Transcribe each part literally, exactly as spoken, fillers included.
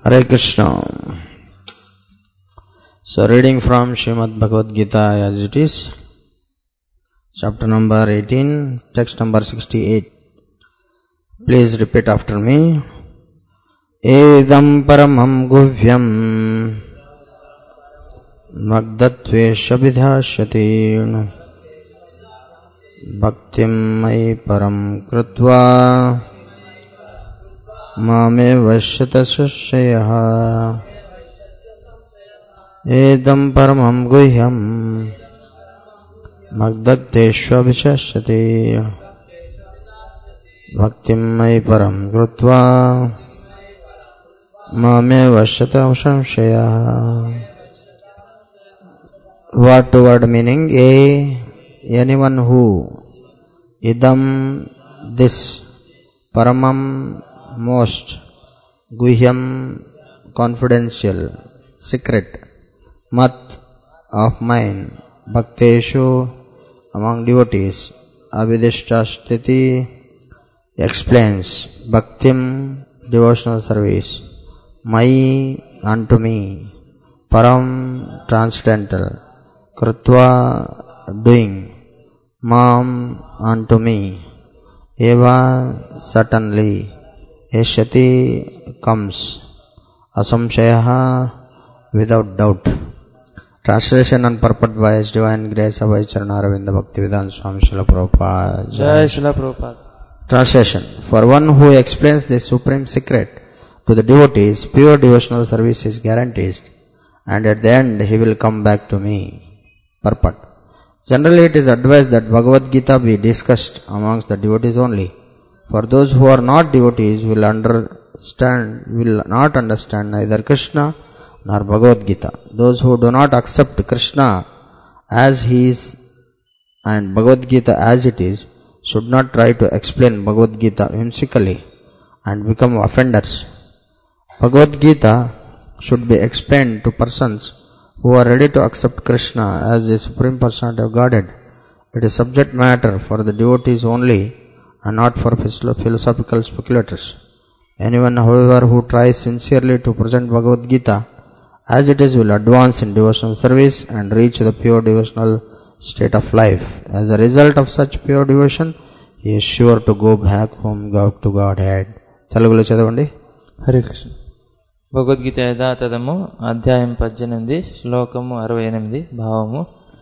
Hare Krishna. So reading from Srimad Bhagavad Gita as it is, chapter number eighteen, text number sixty-eight. Please repeat after me. Edam paramam guhyam magdatvesha vidhashyati bhaktim mai param krutva mame vashyata sashyaha. Edam paramam guhyam magdatvesha vidhashyati bhaktim mai param krutva mame vashyata samshaya. Word to word meaning: A. Anyone who, idam, this, paramam, most, guhyam, confidential, secret, mat, of mine, bhakteshu, among devotees, avidishta sthiti, explains, bhaktim, devotional service, mai, unto me, param, transcendental, krutva, doing, mam, unto me, eva, certainly, eshyati, comes, asamshayaha, without doubt. Translation and purport by His Divine Grace of Vaicharana Aravinda Bhaktivedanta Swami Srila Prabhupada. Jai Srila Prabhupada. Translation: For one who explains this supreme secret to the devotees, pure devotional service is guaranteed, and at the end he will come back to me. Purport: Generally it is advised that Bhagavad Gita be discussed amongst the devotees only. For those who are not devotees will understand, will not understand neither Krishna nor Bhagavad Gita. Those who do not accept Krishna as he is and Bhagavad Gita as it is should not try to explain Bhagavad Gita whimsically and become offenders. Bhagavad Gita should be explained to persons who are ready to accept Krishna as the Supreme Personality of Godhead. It is subject matter for the devotees only and not for philosophical speculators. Anyone, however, who tries sincerely to present Bhagavad Gita as it is will advance in devotional service and reach the pure devotional state of life. As a result of such pure devotion, he is sure to go back home to Godhead. Telugulo chadavandi. Hare Krishna. Bhagavad Gita యథాతథము అధ్యాయం పద్దెనిమిది శ్లోకము అరవై ఎనిమిది భావము.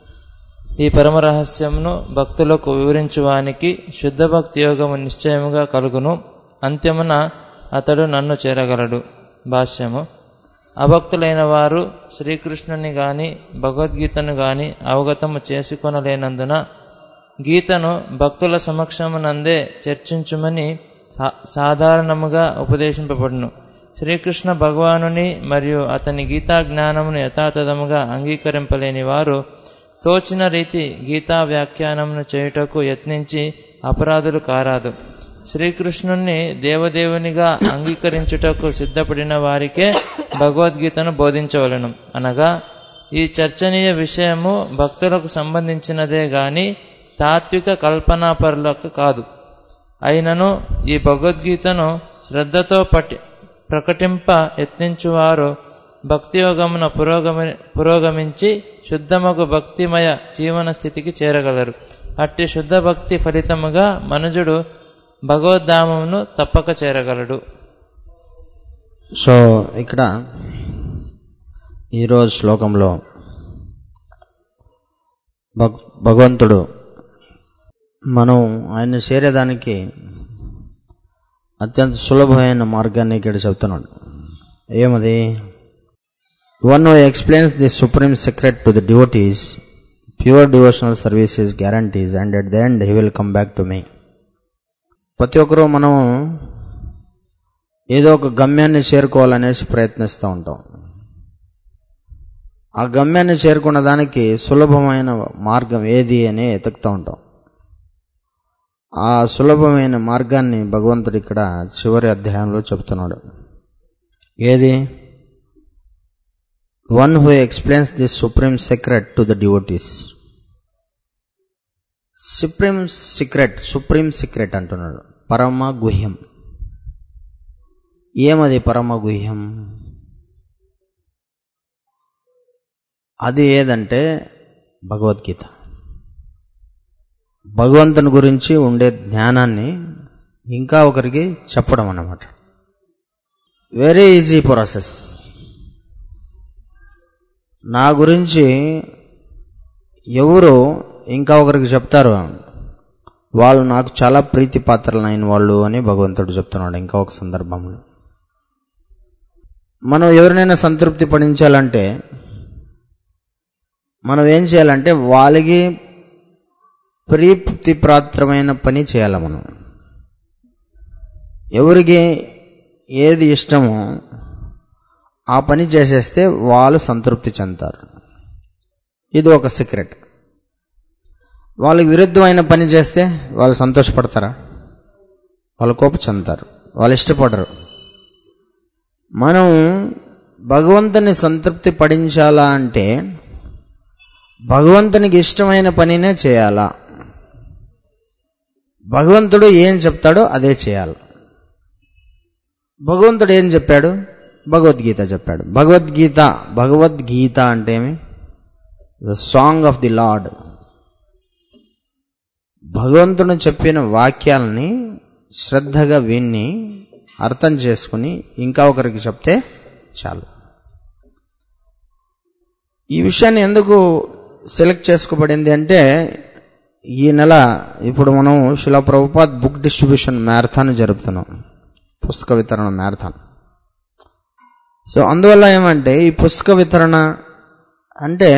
ఈ పరమ రహస్యమును భక్తులకు వివరించువానికి శుద్ధ భక్తి యోగము నిశ్చయముగా కలుగును. అంత్యమున అతడు నన్ను చేరగలడు. భాష్యము: అభక్తులైన వారు శ్రీకృష్ణుని గాని భగవద్గీతను గాని అవగతము చేసుకొనలేనందున గీతను భక్తుల సమక్షమునందే చర్చించుమని సాధారణముగా ఉపదేశింపబడును. శ్రీకృష్ణ భగవానుని మరియు అతని గీతా జ్ఞానమును యథాతథముగా అంగీకరింపలేని వారు తోచిన రీతి గీతా వ్యాఖ్యానమును చేయుటకు యత్నించి అపరాధులు కారాదు. శ్రీకృష్ణుణ్ణి దేవదేవునిగా అంగీకరించుటకు సిద్ధపడిన వారికే భగవద్గీతను బోధించవలను. అనగా ఈ చర్చనీయ విషయము భక్తులకు సంబంధించినదే గాని తాత్విక కల్పనాపరులకు కాదు. అయినను ఈ భగవద్గీతను శ్రద్ధతో పట్టి ప్రకటింప యత్నించువారు భక్తియోగమున పురోగమి పురోగమించి శుద్ధమగు భక్తిమయ జీవన స్థితికి చేరగలరు. అట్టి శుద్ధ భక్తి ఫలితముగా మనుజుడు భగవద్ధామమును తప్పక చేరగలడు. సో ఇక్కడ ఈరోజు శ్లోకంలో భగవంతుడు మనం ఆయన చేరేదానికి అత్యంత సులభమైన మార్గాన్ని ఇక్కడ చెప్తున్నాడు. ఏమది? One who explains the supreme secret to the devotees, pure devotional services guarantees, and at the end he will come back to me. ప్రతి ఒక్కరూ మనం ఏదో ఒక గమ్యాన్ని చేరుకోవాలనేసి ప్రయత్నిస్తూ ఉంటాం. ఆ గమ్యాన్ని చేరుకున్న దానికి సులభమైన మార్గం ఏది అని ఎతుకుతూ ఉంటాం. ఆ సులభమైన మార్గాన్ని భగవంతుడు ఇక్కడ చివరి అధ్యాయంలో చెప్తున్నాడు. ఏది? One who explains the supreme secret to the devotees. Supreme secret, supreme secret అంటున్నాడు. పరమ గుహ్యం. ఏమది పరమ గుహ్యం? అది ఏదంటే భగవద్గీత. భగవంతుని గురించి ఉండే జ్ఞానాన్ని ఇంకా ఒకరికి చెప్పడం అన్నమాట. Very easy process. నా గురించి ఎవరు ఇంకా ఒకరికి చెప్తారు, వాళ్ళు నాకు చాలా ప్రీతి పాత్రలైన వాళ్ళు అని భగవంతుడు చెప్తున్నాడు ఇంకా ఒక సందర్భంలో. మనం ఎవరినైనా సంతృప్తి పడించాలంటే మనం ఏం చేయాలంటే వాళ్ళకి ప్రీతిపాత్రమైన పని చేయాలి. మనం ఎవరికి ఏది ఇష్టమో ఆ పని చేసేస్తే వాళ్ళు సంతృప్తి చెందుతారు. ఇది ఒక సీక్రెట్. వాళ్ళకి విరుద్ధమైన పని చేస్తే వాళ్ళు సంతోషపడతారా? వాళ్ళు కోపం చెందుతారు, వాళ్ళు ఇష్టపడరు. మనం భగవంతుని సంతృప్తి పడించాలా అంటే భగవంతునికి ఇష్టమైన పనినే చేయాలా. భగవంతుడు ఏం చెప్తాడో అదే చేయాలి. భగవంతుడు ఏం చెప్పాడు? భగవద్గీత చెప్పాడు. భగవద్గీత భగవద్గీత అంటే ఏమి? The song of the Lord. భగవంతుడు చెప్పిన వాక్యాలని శ్రద్ధగా విని అర్థం చేసుకుని ఇంకా ఒకరికి చెప్తే చాలు. ఈ విషయాన్ని ఎందుకు సెలెక్ట్ చేసుకోబడింది అంటే ఈ నెల ఇప్పుడు మనం Srila Prabhupad book distribution marathon జరుపుతున్నాం, పుస్తక వితరణ మ్యారథాన్. సో అందువల్ల ఏమంటే ఈ పుస్తక వితరణ అంటే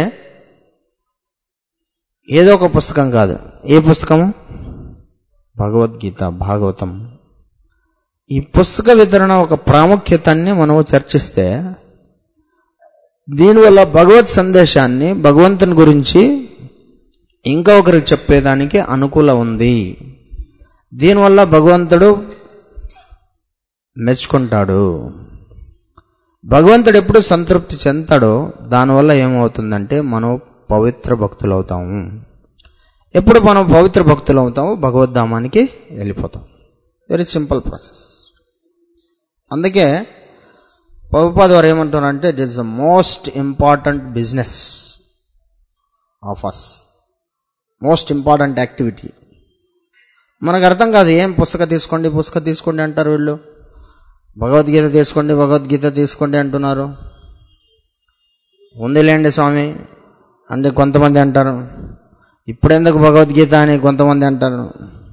ఏదో ఒక పుస్తకం కాదు. ఏ పుస్తకము? భగవద్గీత, భాగవతం. ఈ పుస్తక వితరణ ఒక ప్రాముఖ్యతని మనం చర్చిస్తే దీనివల్ల భగవత్ సందేశాన్ని, భగవంతుని గురించి ఇంకా ఒకరికి చెప్పేదానికి అనుకూలం ఉంది. దీనివల్ల భగవంతుడు మెచ్చుకుంటాడు. భగవంతుడు ఎప్పుడు సంతృప్తి చెందుతాడో దానివల్ల ఏమవుతుందంటే మనం పవిత్ర భక్తులు అవుతాము. ఎప్పుడు మనం పవిత్ర భక్తులు అవుతాము, భగవద్ధామానికి వెళ్ళిపోతాం. Very simple process. అందుకే ప్రభుపాద వారు ఏమంటున్నారంటే it is the most important business of us, most important activity. మనకు అర్థం కాదు. ఏం పుస్తకం తీసుకోండి పుస్తకం తీసుకోండి అంటారు వీళ్ళు, భగవద్గీత తీసుకోండి భగవద్గీత తీసుకోండి అంటున్నారు. ఉందిలేండి స్వామి అంటే కొంతమంది అంటారు, ఇప్పుడెందుకు భగవద్గీత అని కొంతమంది అంటారు.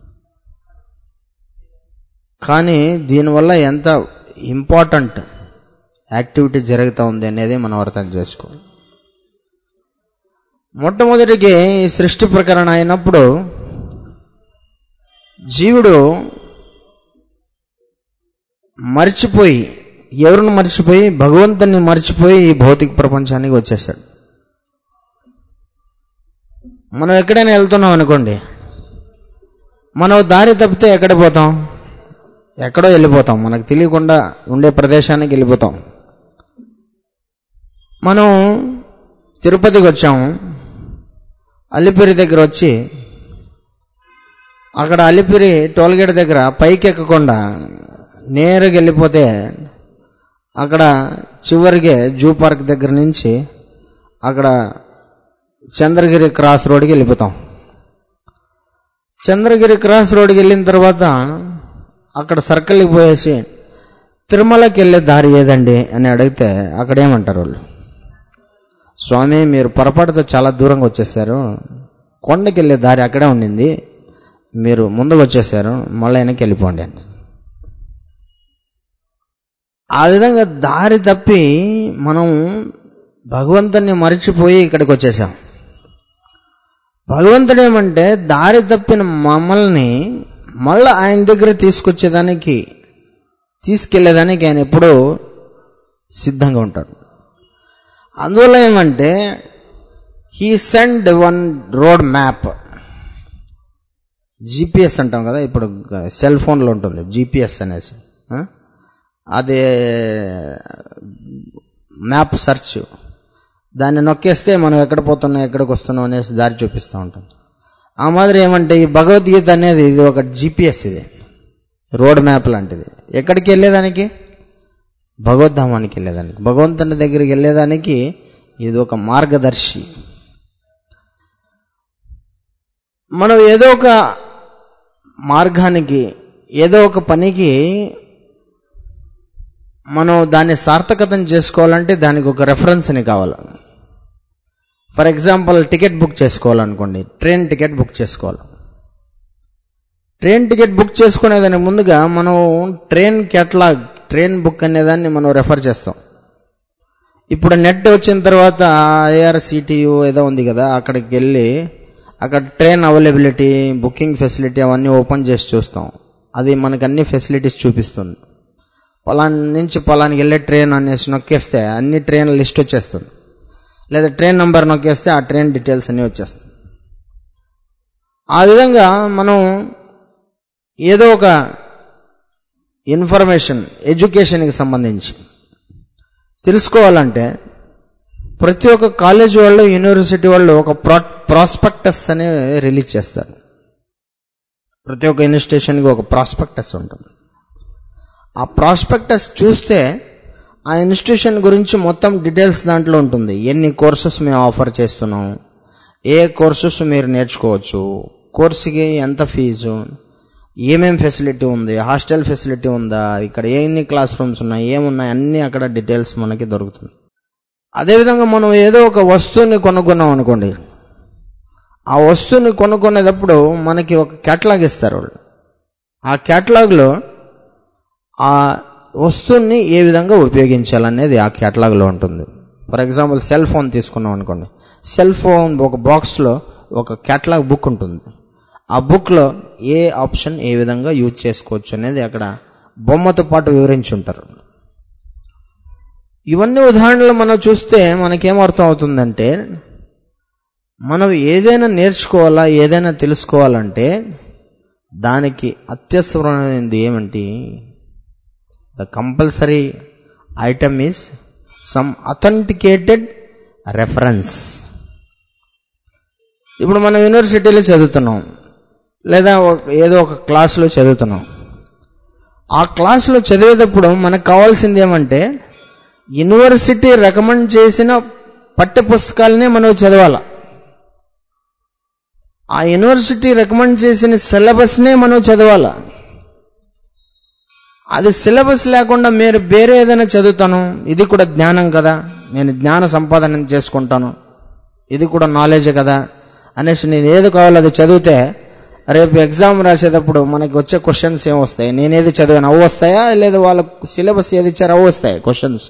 కానీ దీనివల్ల ఎంత ఇంపార్టెంట్ యాక్టివిటీ జరుగుతూ ఉంది అనేది మనం అర్థం చేసుకోవాలి. మొట్టమొదటికి ఈ సృష్టి ప్రకరణ అయినప్పుడు జీవుడు మర్చిపోయి, ఎవరిని మర్చిపోయి? భగవంతుని మర్చిపోయి ఈ భౌతిక ప్రపంచానికి వచ్చేసాడు. మనం ఎక్కడైనా వెళ్తున్నాం అనుకోండి, మనం దారి తప్పితే ఎక్కడ పోతాం? ఎక్కడో వెళ్ళిపోతాం, మనకు తెలియకుండా ఉండే ప్రదేశానికి వెళ్ళిపోతాం. మనం తిరుపతికి వచ్చాము, అలిపిరి దగ్గర వచ్చి అక్కడ అలిపిరి టోల్గేట్ దగ్గర పైకి ఎక్కకుండా నేరుగా వెళ్ళిపోతే అక్కడ చివరికి జూ పార్క్ దగ్గర నుంచి అక్కడ చంద్రగిరి క్రాస్ రోడ్కి వెళ్ళిపోతాం. చంద్రగిరి క్రాస్ రోడ్కి వెళ్ళిన తర్వాత అక్కడ సర్కిల్కి పోయేసి తిరుమలకి వెళ్ళే దారి ఏదండి అని అడిగితే అక్కడ ఏమంటారు వాళ్ళు? స్వామి మీరు పొరపాటుతో చాలా దూరంగా వచ్చేసారు, కొండకి వెళ్ళే దారి అక్కడే ఉండింది, మీరు ముందుకు వచ్చేసారు, మళ్ళీ వెనక్కి వెళ్ళిపోండి అని. ఆ విధంగా దారి తప్పి మనం భగవంతుని మరిచిపోయి ఇక్కడికి వచ్చేసాం. భగవంతుడు ఏమంటే దారి తప్పిన మమ్మల్ని మళ్ళీ ఆయన దగ్గర తీసుకొచ్చేదానికి, తీసుకెళ్లేదానికి ఆయన ఎప్పుడూ సిద్ధంగా ఉంటాడు. అందువల్ల ఏమంటే he send one road map, GPS అంటాం కదా, ఇప్పుడు సెల్ ఫోన్లో ఉంటుంది జీపీఎస్ అనేసి, అదే మ్యాప్ సెర్చ్, దాన్ని నొక్కేస్తే మనం ఎక్కడ పోతున్నాం ఎక్కడికి వస్తున్నాం అనేసి దారి చూపిస్తూ ఉంటాం. ఆ మాదిరి ఏమంటే ఈ భగవద్గీత అనేది ఇది ఒక జీపీఎస్, ఇది రోడ్ మ్యాప్ లాంటిది. ఎక్కడికి వెళ్ళేదానికి? భగవద్ధామానికి వెళ్ళేదానికి, భగవంతుని దగ్గరికి వెళ్ళేదానికి ఇది ఒక మార్గదర్శి. మనం ఏదో ఒక మార్గానికి, ఏదో ఒక పనికి మనం దాన్ని సార్థకతం చేసుకోవాలంటే దానికి ఒక రెఫరెన్స్ అని కావాలి. ఫర్ ఎగ్జాంపుల్ టికెట్ బుక్ చేసుకోవాలనుకోండి, ట్రైన్ టికెట్ బుక్ చేసుకోవాలి. ట్రైన్ టికెట్ బుక్ చేసుకునేదానికి ముందుగా మనం ట్రైన్ కేటలాగ్, ట్రైన్ బుక్ అనేదాన్ని మనం రెఫర్ చేస్తాం. ఇప్పుడు నెట్ వచ్చిన తర్వాత ఐఆర్సిటియు ఏదో ఉంది కదా, అక్కడికి వెళ్ళి అక్కడ ట్రైన్ అవైలబిలిటీ, బుకింగ్ ఫెసిలిటీ అవన్నీ ఓపెన్ చేసి చూస్తాం. అది మనకు అన్ని ఫెసిలిటీస్ చూపిస్తుంది. పలాన్ నుంచి పలానికి వెళ్ళే ట్రైన్ అనేసి నొక్కేస్తే అన్ని ట్రైన్ లిస్ట్ వచ్చేస్తుంది. లేదా ట్రైన్ నెంబర్ నొక్కేస్తే ఆ ట్రైన్ డీటెయిల్స్ అన్నీ వచ్చేస్తాయి. ఆ విధంగా మనం ఏదో ఒక ఇన్ఫర్మేషన్, ఎడ్యుకేషన్కి సంబంధించి తెలుసుకోవాలంటే ప్రతి ఒక్క కాలేజ్ వాళ్ళు, యూనివర్సిటీ వాళ్ళు ఒక ప్రో ప్రాస్పెక్టస్ అనే రిలీజ్ చేస్తారు. ప్రతి ఒక్క ఇన్స్టిట్యూషన్కి ఒక ప్రాస్పెక్టస్ ఉంటుంది. ఆ ప్రాస్పెక్టస్ చూస్తే ఆ ఇన్స్టిట్యూషన్ గురించి మొత్తం డీటెయిల్స్ దాంట్లో ఉంటుంది. ఎన్ని కోర్సెస్ మేము ఆఫర్ చేస్తున్నాం, ఏ కోర్సెస్ మీరు నేర్చుకోవచ్చు, కోర్సుకి ఎంత ఫీజు, ఏమేం ఫెసిలిటీ ఉంది, హాస్టల్ ఫెసిలిటీ ఉందా, ఇక్కడ ఎన్ని క్లాస్ రూమ్స్ ఉన్నాయి, ఏమున్నాయి, అన్నీ అక్కడ డీటెయిల్స్ మనకి దొరుకుతుంది. అదేవిధంగా మనం ఏదో ఒక వస్తువుని కొనుక్కున్నాం అనుకోండి, ఆ వస్తువుని కొనుక్కునేటప్పుడు మనకి ఒక కేటలాగ్ ఇస్తారు వాళ్ళు. ఆ కేటలాగ్లో ఆ వస్తువుని ఏ విధంగా ఉపయోగించాలనేది ఆ కేటలాగ్లో ఉంటుంది. ఫర్ ఎగ్జాంపుల్ సెల్ ఫోన్ తీసుకున్నాం అనుకోండి, సెల్ ఫోన్ ఒక బాక్స్లో ఒక కేటలాగ్ బుక్ ఉంటుంది. ఆ బుక్లో ఏ ఆప్షన్ ఏ విధంగా యూజ్ చేసుకోవచ్చు అనేది అక్కడ బొమ్మతో పాటు వివరించి ఉంటారు. ఇవన్నీ ఉదాహరణలు మనం చూస్తే మనకేమర్థం అవుతుందంటే, మనం ఏదైనా నేర్చుకోవాలా, ఏదైనా తెలుసుకోవాలంటే దానికి అత్యవసరమైనది ఏమంటే the compulsory item is some authenticated reference. ఇప్పుడు మనం యూనివర్సిటీలో చదువుతున్నాం, లేదా ఏదో ఒక క్లాసులో చదువుతున్నాం. ఆ క్లాసులో చదివేటప్పుడు మనకు కావాల్సింది ఏమంటే యూనివర్సిటీ రికమెండ్ చేసిన పఠ్య పుస్తకాలనే మనం చదవాల. ఆ యూనివర్సిటీ రికమెండ్ చేసిన సిలబస్నే మనం చదవాల. అది సిలబస్ లేకుండా మీరు వేరే ఏదైనా చదువుతాను, ఇది కూడా జ్ఞానం కదా, నేను జ్ఞాన సంపాదన చేసుకుంటాను, ఇది కూడా నాలెడ్జ్ కదా అనేసి నేను ఏది కావాలో అది చదివితే రేపు ఎగ్జామ్ రాసేటప్పుడు మనకి వచ్చే క్వశ్చన్స్ ఏం వస్తాయి, నేనేది చదివాను అవి వస్తాయా, లేదా వాళ్ళ సిలబస్ ఏది ఇచ్చారో అవి వస్తాయి క్వశ్చన్స్.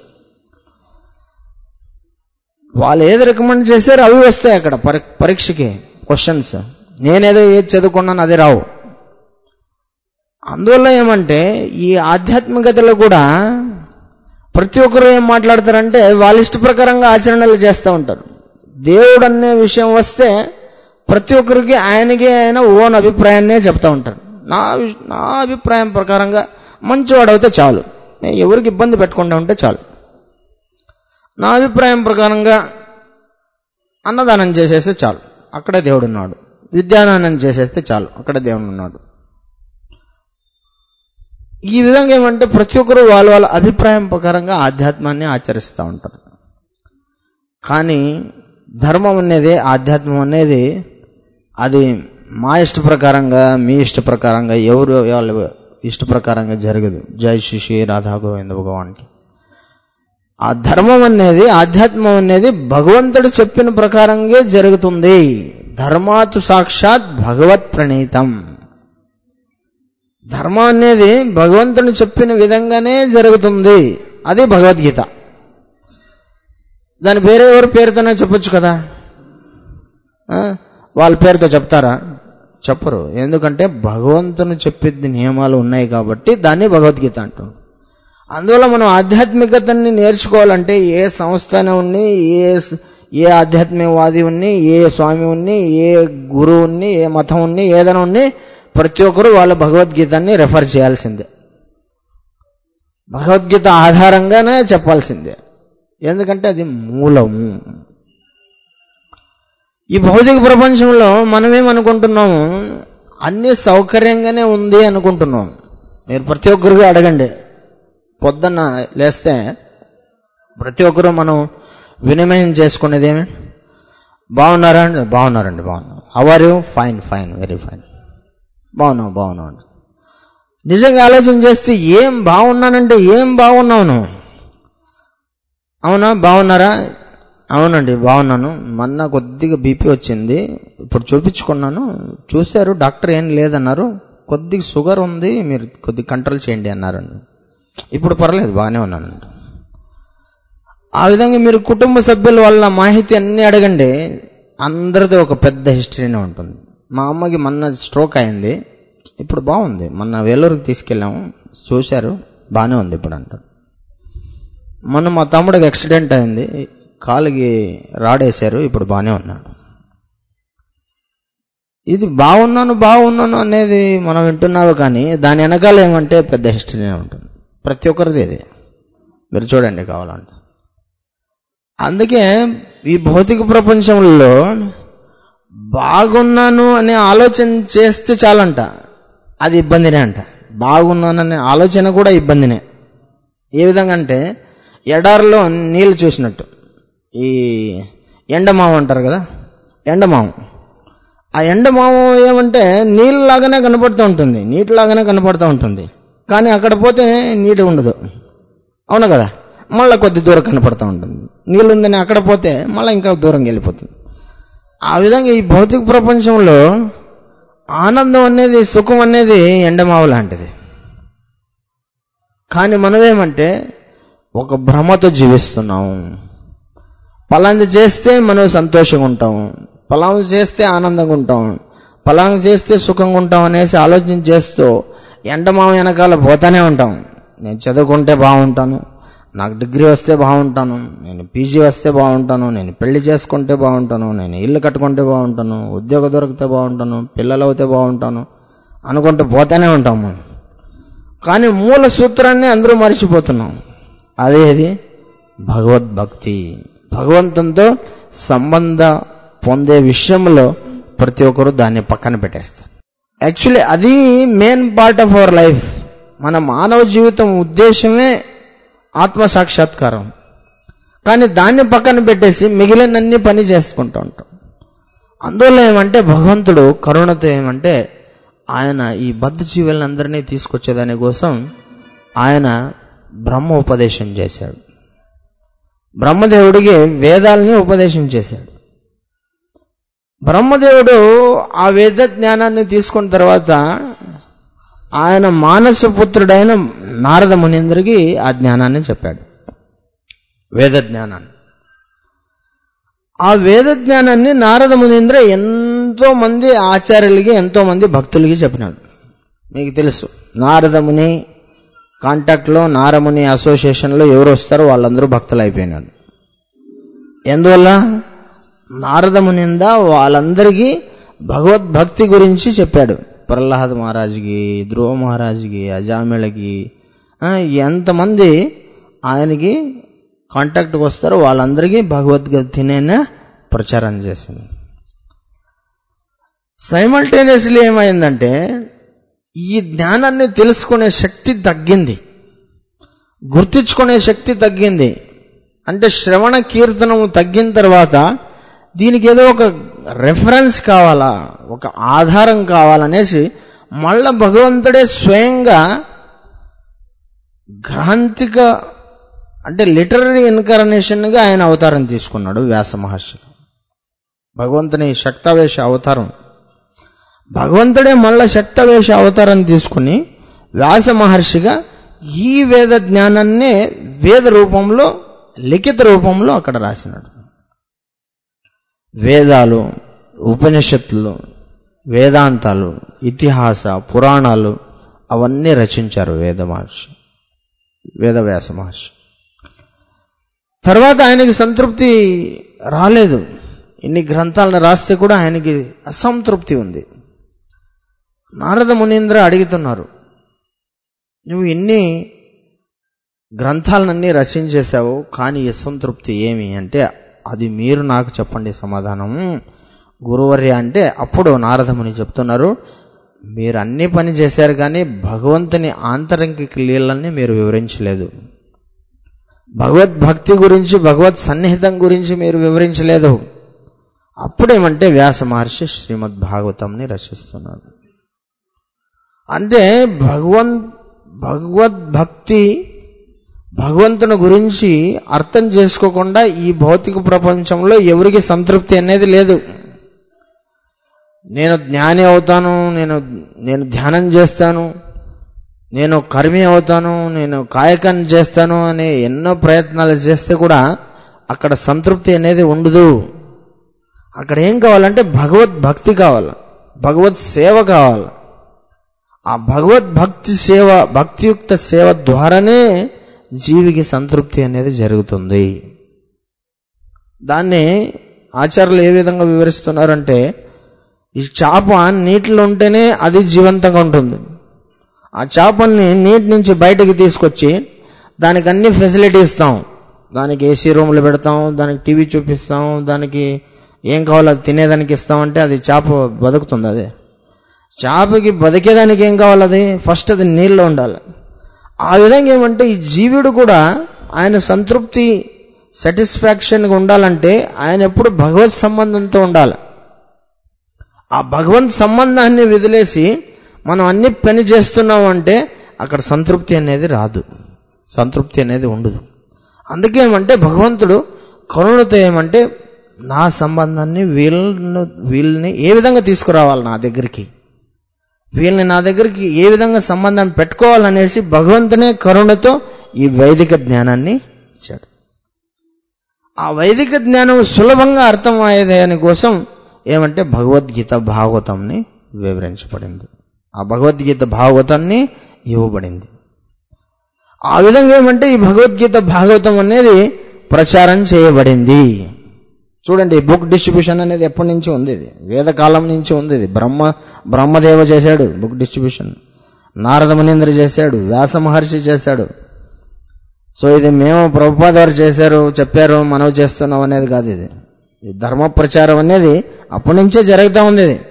వాళ్ళు ఏది రికమెండ్ చేశారో అవి వస్తాయి అక్కడ పరీక్షకి క్వశ్చన్స్. నేనేదో ఏది చదువుకున్నాను అది రావు. అందువల్ల ఏమంటే ఈ ఆధ్యాత్మికతలో కూడా ప్రతి ఒక్కరు ఏం మాట్లాడతారంటే వాళ్ళ ఇష్ట ప్రకారంగా ఆచరణలు చేస్తూ ఉంటారు. దేవుడు అనే విషయం వస్తే ప్రతి ఒక్కరికి ఆయనకి ఆయన ఓన్ అభిప్రాయాన్నే చెప్తా ఉంటారు. నా నా అభిప్రాయం ప్రకారంగా మంచివాడు అయితే చాలు, నేను ఎవరికి ఇబ్బంది పెట్టకుండా ఉంటే చాలు, నా అభిప్రాయం ప్రకారంగా అన్నదానం చేసేస్తే చాలు, అక్కడే దేవుడు ఉన్నాడు, విద్యాదానం చేసేస్తే చాలు, అక్కడ దేవుడు ఉన్నాడు. ఈ విధంగా ఏమంటే ప్రతి ఒక్కరు వాళ్ళ వాళ్ళ అభిప్రాయం ప్రకారంగా ఆధ్యాత్మాన్ని ఆచరిస్తూ ఉంటారు. కానీ ధర్మం అనేది, ఆధ్యాత్మం అనేది అది మా ఇష్ట ప్రకారంగా, మీ ఇష్ట ప్రకారంగా, ఎవరు వాళ్ళ ఇష్ట ప్రకారంగా జరగదు. జై శ్రీ శ్రీ రాధా గోవింద భగవాన్కి. ఆ ధర్మం అనేది, ఆధ్యాత్మం అనేది భగవంతుడు చెప్పిన ప్రకారంగా జరుగుతుంది. ధర్మాతు సాక్షాత్ భగవత్ ప్రణీతం. ధర్మం అనేది భగవంతుడు చెప్పిన విధంగానే జరుగుతుంది. అది భగవద్గీత. దాని వేరే ఎవరి పేరుతోనే చెప్పొచ్చు కదా, వాళ్ళ పేరుతో చెప్తారా? చెప్పరు. ఎందుకంటే భగవంతుని చెప్పేది నియమాలు ఉన్నాయి కాబట్టి దాన్ని భగవద్గీత అంటాం. అందువల్ల మనం ఆధ్యాత్మికతని నేర్చుకోవాలంటే ఏ సంస్థనే ఉన్ని, ఏ ఏ ఆధ్యాత్మికవాది ఉన్ని, ఏ స్వామి ఉన్ని, ఏ గురువు ఉన్ని, ఏ మతం ఉన్ని, ఏదైనా ఉన్ని, ప్రతి ఒక్కరు వాళ్ళ భగవద్గీతని రెఫర్ చేయాల్సిందే. భగవద్గీత ఆధారంగానే చెప్పాల్సిందే. ఎందుకంటే అది మూలము. ఈ భౌతిక ప్రపంచంలో మనమేమనుకుంటున్నాము, అన్ని సౌకర్యంగానే ఉంది అనుకుంటున్నాం. మీరు ప్రతి ఒక్కరికి అడగండి, పొద్దున్న లేస్తే ప్రతి ఒక్కరు మనం వినిమయం చేసుకునేది ఏమి? బాగున్నారా అండి? బాగున్నారండి, బాగున్నారు. How are you? Fine fine very fine. బాగున్నావు బాగున్నావు అండి. నిజంగా ఆలోచన చేస్తే ఏం బాగున్నానంటే ఏం బాగున్నావు నువ్వు? అవునా, బాగున్నారా? అవునండి బాగున్నాను. మొన్న కొద్దిగా బీపీ వచ్చింది, ఇప్పుడు చూపించుకున్నాను, చూశారు డాక్టర్ ఏం లేదన్నారు, కొద్దిగా షుగర్ ఉంది, మీరు కొద్దిగా కంట్రోల్ చేయండి అన్నారండి. ఇప్పుడు పర్లేదు బాగానే ఉన్నానండి. ఆ విధంగా మీరు కుటుంబ సభ్యుల వల్ల మాహితి అన్నీ అడగండి, అందరితో ఒక పెద్ద హిస్టరీనే ఉంటుంది. మా అమ్మకి మొన్న స్ట్రోక్ అయింది, ఇప్పుడు బాగుంది. మొన్న వేలూరుకి తీసుకెళ్ళాము, చూశారు బాగానే ఉంది ఇప్పుడు అంటారు. మొన్న మా తమ్ముడికి యాక్సిడెంట్ అయింది, కాలుకి రాడేశారు, ఇప్పుడు బాగానే ఉన్నాడు. ఇది బాగున్నాను బాగున్నాను అనేది మనం వింటున్నావు, కానీ దాని వెనకాల ఏమంటే పెద్ద హిస్టరీనే ఉంటుంది. ప్రతి ఒక్కరిది ఇది, మీరు చూడండి కావాలంటే. అందుకే ఈ భౌతిక ప్రపంచంలో బాగున్నాను అనే ఆలోచన చేస్తే చాలంట, అది ఇబ్బందినే అంట. బాగున్నాననే ఆలోచన కూడా ఇబ్బందినే. ఏ విధంగా అంటే ఎడారిలో నీళ్ళు చూసినట్టు, ఈ ఎండమామ అంటారు కదా, ఎండమామ. ఆ ఎండమామ ఏమంటే నీళ్ళలాగానే కనపడుతూ ఉంటుంది, నీటిలాగానే కనపడుతూ ఉంటుంది, కానీ అక్కడ పోతే నీటి ఉండదు, అవును కదా. మళ్ళీ కొద్ది దూరం కనపడుతూ ఉంటుంది, నీళ్ళు ఉందని అక్కడ పోతే మళ్ళీ ఇంకా దూరం వెళ్ళిపోతుంది. ఆ విధంగా ఈ భౌతిక ప్రపంచంలో ఆనందం అనేది, సుఖం అనేది ఎండమావ లాంటిది. కానీ మనమేమంటే ఒక భ్రమతో జీవిస్తున్నాము. పలాంది చేస్తే మనం సంతోషంగా ఉంటాం, పలాంది చేస్తే ఆనందంగా ఉంటాం, పలాంది చేస్తే సుఖంగా ఉంటాం అనేసి ఆలోచన చేస్తూ ఎండమావ వెనకాల పోతానే ఉంటాం. నేను చదువుకుంటే బాగుంటాను, నాకు డిగ్రీ వస్తే బాగుంటాను, నేను పీజీ వస్తే బాగుంటాను, నేను పెళ్లి చేసుకుంటే బాగుంటాను, నేను ఇల్లు కట్టుకుంటే బాగుంటాను, ఉద్యోగం దొరికితే బాగుంటాను, పిల్లలు అవుతే బాగుంటాను అనుకుంటూ పోతానే ఉంటాము. కానీ మూల సూత్రాన్ని అందరూ మర్చిపోతున్నాం. అదేది? భగవద్భక్తి. భగవంతునితో సంబంధ పొందే విషయంలో ప్రతి ఒక్కరు దాన్ని పక్కన పెట్టేస్తారు. యాక్చువల్లీ అది main part of our life. మన మానవ జీవితం ఉద్దేశమే ఆత్మ సాక్షాత్కారం. కానీ దాన్ని పక్కన పెట్టేసి మిగిలినన్ని పని చేసుకుంటూ ఉంటాం. అందువల్ల ఏమంటే భగవంతుడు కరుణతో ఏమంటే ఆయన ఈ బద్ధ జీవులందరినీ తీసుకొచ్చేదాని కోసం ఆయన బ్రహ్మ ఉపదేశం చేశాడు. బ్రహ్మదేవుడికి వేదాలని ఉపదేశం చేశాడు. బ్రహ్మదేవుడు ఆ వేద జ్ఞానాన్ని తీసుకున్న తర్వాత ఆయన మానసపుత్రుడైన నారద మునీంద్రుడికి ఆ జ్ఞానాన్ని చెప్పాడు, వేద జ్ఞానాన్ని. ఆ వేద జ్ఞానాన్ని నారద మునీంద్ర ఎంతో మంది ఆచార్యులకి, ఎంతో మంది భక్తులకి చెప్పినాడు. మీకు తెలుసు, నారద ముని కాంటాక్ట్లో, నారముని అసోసియేషన్లో ఎవరు వస్తారో వాళ్ళందరూ భక్తులు అయిపోయినాడు. ఎందువల్ల? నారద మునింద వాళ్ళందరికీ భగవద్భక్తి గురించి చెప్పాడు. ప్రహ్లాద్ మహారాజుకి, ధ్రువ మహారాజుకి, అజామిళకి, ఎంతమంది ఆయనకి కాంటాక్ట్కి వస్తారో వాళ్ళందరికీ భగవద్గీతనే ప్రచారం చేసింది. సైమల్టేనియస్లీ ఏమైందంటే ఈ జ్ఞానాన్ని తెలుసుకునే శక్తి తగ్గింది, గుర్తించుకునే శక్తి తగ్గింది. అంటే శ్రవణ కీర్తనము తగ్గిన తర్వాత దీనికి ఏదో ఒక రెఫరెన్స్ కావాలా, ఒక ఆధారం కావాలనేసి మళ్ళా భగవంతుడే స్వయంగా గ్రాంథిక అంటే లిటరరీ ఇన్కార్నేషన్గా ఆయన అవతారం తీసుకున్నాడు వ్యాస మహర్షి. భగవంతుని శక్తావేశ అవతారం, భగవంతుడే మళ్ళా శక్తావేశ అవతారం తీసుకుని వ్యాస మహర్షిగా ఈ వేద జ్ఞానాన్నే వేద రూపంలో, లిఖిత రూపంలో అక్కడ రాసినాడు. వేదాలు, ఉపనిషత్తులు, వేదాంతాలు, ఇతిహాస పురాణాలు అవన్నీ రచించారు వేద మహర్షి, వేదవ్యాస మహర్షి. తర్వాత ఆయనకి సంతృప్తి రాలేదు. ఇన్ని గ్రంథాలను రాస్తే కూడా ఆయనకి అసంతృప్తి ఉంది. నారద మునీంద్ర అడుగుతున్నారు, నువ్వు ఇన్ని గ్రంథాలన్నీ రచించేశావు, కానీ అసంతృప్తి ఏమి అంటే, అది మీరు నాకు చెప్పండి సమాధానము గురువర్య అంటే. అప్పుడు నారద ముని చెప్తున్నారు, మీరు అన్ని పని చేశారు కానీ భగవంతుని ఆంతరంగిక లీలల్ని మీరు వివరించలేదు. భగవద్భక్తి గురించి, భగవత్ సన్నిహితం గురించి మీరు వివరించలేదు. అప్పుడేమంటే వ్యాస మహర్షి శ్రీమద్ భాగవతంని రచిస్తున్నారు. అంటే భగవన్ భగవద్భక్తి, భగవంతుని గురించి అర్థం చేసుకోకుండా ఈ భౌతిక ప్రపంచంలో ఎవరికి సంతృప్తి అనేది లేదు. నేను జ్ఞాని అవుతాను, నేను నేను ధ్యానం చేస్తాను, నేను కర్మి అవుతాను, నేను కాయకాన్ని చేస్తాను అనే ఎన్నో ప్రయత్నాలు చేస్తే కూడా అక్కడ సంతృప్తి అనేది ఉండదు. అక్కడ ఏం కావాలంటే భగవద్భక్తి కావాలి, భగవత్ సేవ కావాలి. ఆ భగవద్భక్తి సేవ, భక్తియుక్త సేవ ద్వారానే జీవికి సంతృప్తి అనేది జరుగుతుంది. దాన్ని ఆచార్యులు ఏ విధంగా వివరిస్తున్నారంటే, ఈ చేప నీటిలో ఉంటేనే అది జీవంతంగా ఉంటుంది. ఆ చేపల్ని నీటి నుంచి బయటకు తీసుకొచ్చి దానికి అన్ని ఫెసిలిటీ ఇస్తాం, దానికి ఏసీ రూమ్లు పెడతాం, దానికి టీవీ చూపిస్తాం, దానికి ఏం కావాలో అది తినేదానికి ఇస్తామంటే అది చేప బతుకుతుంది. అదే చేపకి బతికేదానికి ఏం కావాలి, అది ఫస్ట్ అది నీళ్ళలో ఉండాలి. ఆ విధంగా ఏమంటే ఈ జీవుడు కూడా ఆయన సంతృప్తి, సాటిస్ఫాక్షన్గా ఉండాలంటే ఆయన ఎప్పుడు భగవత్ సంబంధంతో ఉండాలి. ఆ భగవంత్ సంబంధాన్ని వదిలేసి మనం అన్ని పని చేస్తున్నాం అంటే అక్కడ సంతృప్తి అనేది రాదు, సంతృప్తి అనేది ఉండదు. అందుకేమంటే భగవంతుడు కరుణతో ఏమంటే నా సంబంధాన్ని వీళ్ళను వీళ్ళని ఏ విధంగా తీసుకురావాలి నా దగ్గరికి, వీళ్ళని నా దగ్గరికి ఏ విధంగా సంబంధం పెట్టుకోవాలనేసి భగవంతునే కరుణతో ఈ వైదిక జ్ఞానాన్ని ఇచ్చాడు. ఆ వైదిక జ్ఞానం సులభంగా అర్థం అయ్యేదాని కోసం ఏమంటే భగవద్గీత భాగవతంని వివరించబడింది, ఆ భగవద్గీత భాగవతాన్ని ఇవ్వబడింది. ఆ విధంగా ఏమంటే ఈ భగవద్గీత భాగవతం అనేది ప్రచారం చేయబడింది. చూడండి, బుక్ డిస్ట్రిబ్యూషన్ అనేది ఎప్పటి నుంచి ఉంది, ఇది వేదకాలం నుంచి ఉంది. ఇది బ్రహ్మ బ్రహ్మదేవ చేశాడు బుక్ డిస్ట్రిబ్యూషన్, నారద మునీంద్ర చేశాడు, వ్యాస మహర్షి చేశాడు. సో ఇది మేము ప్రభుపాద వారు చేశారు, చెప్పారు, మనం చేస్తున్నాం అనేది కాదు. ఇది ఈ ధర్మ ప్రచారం అనేది అప్పటి నుంచే జరుగుతూ ఉంది. ఇది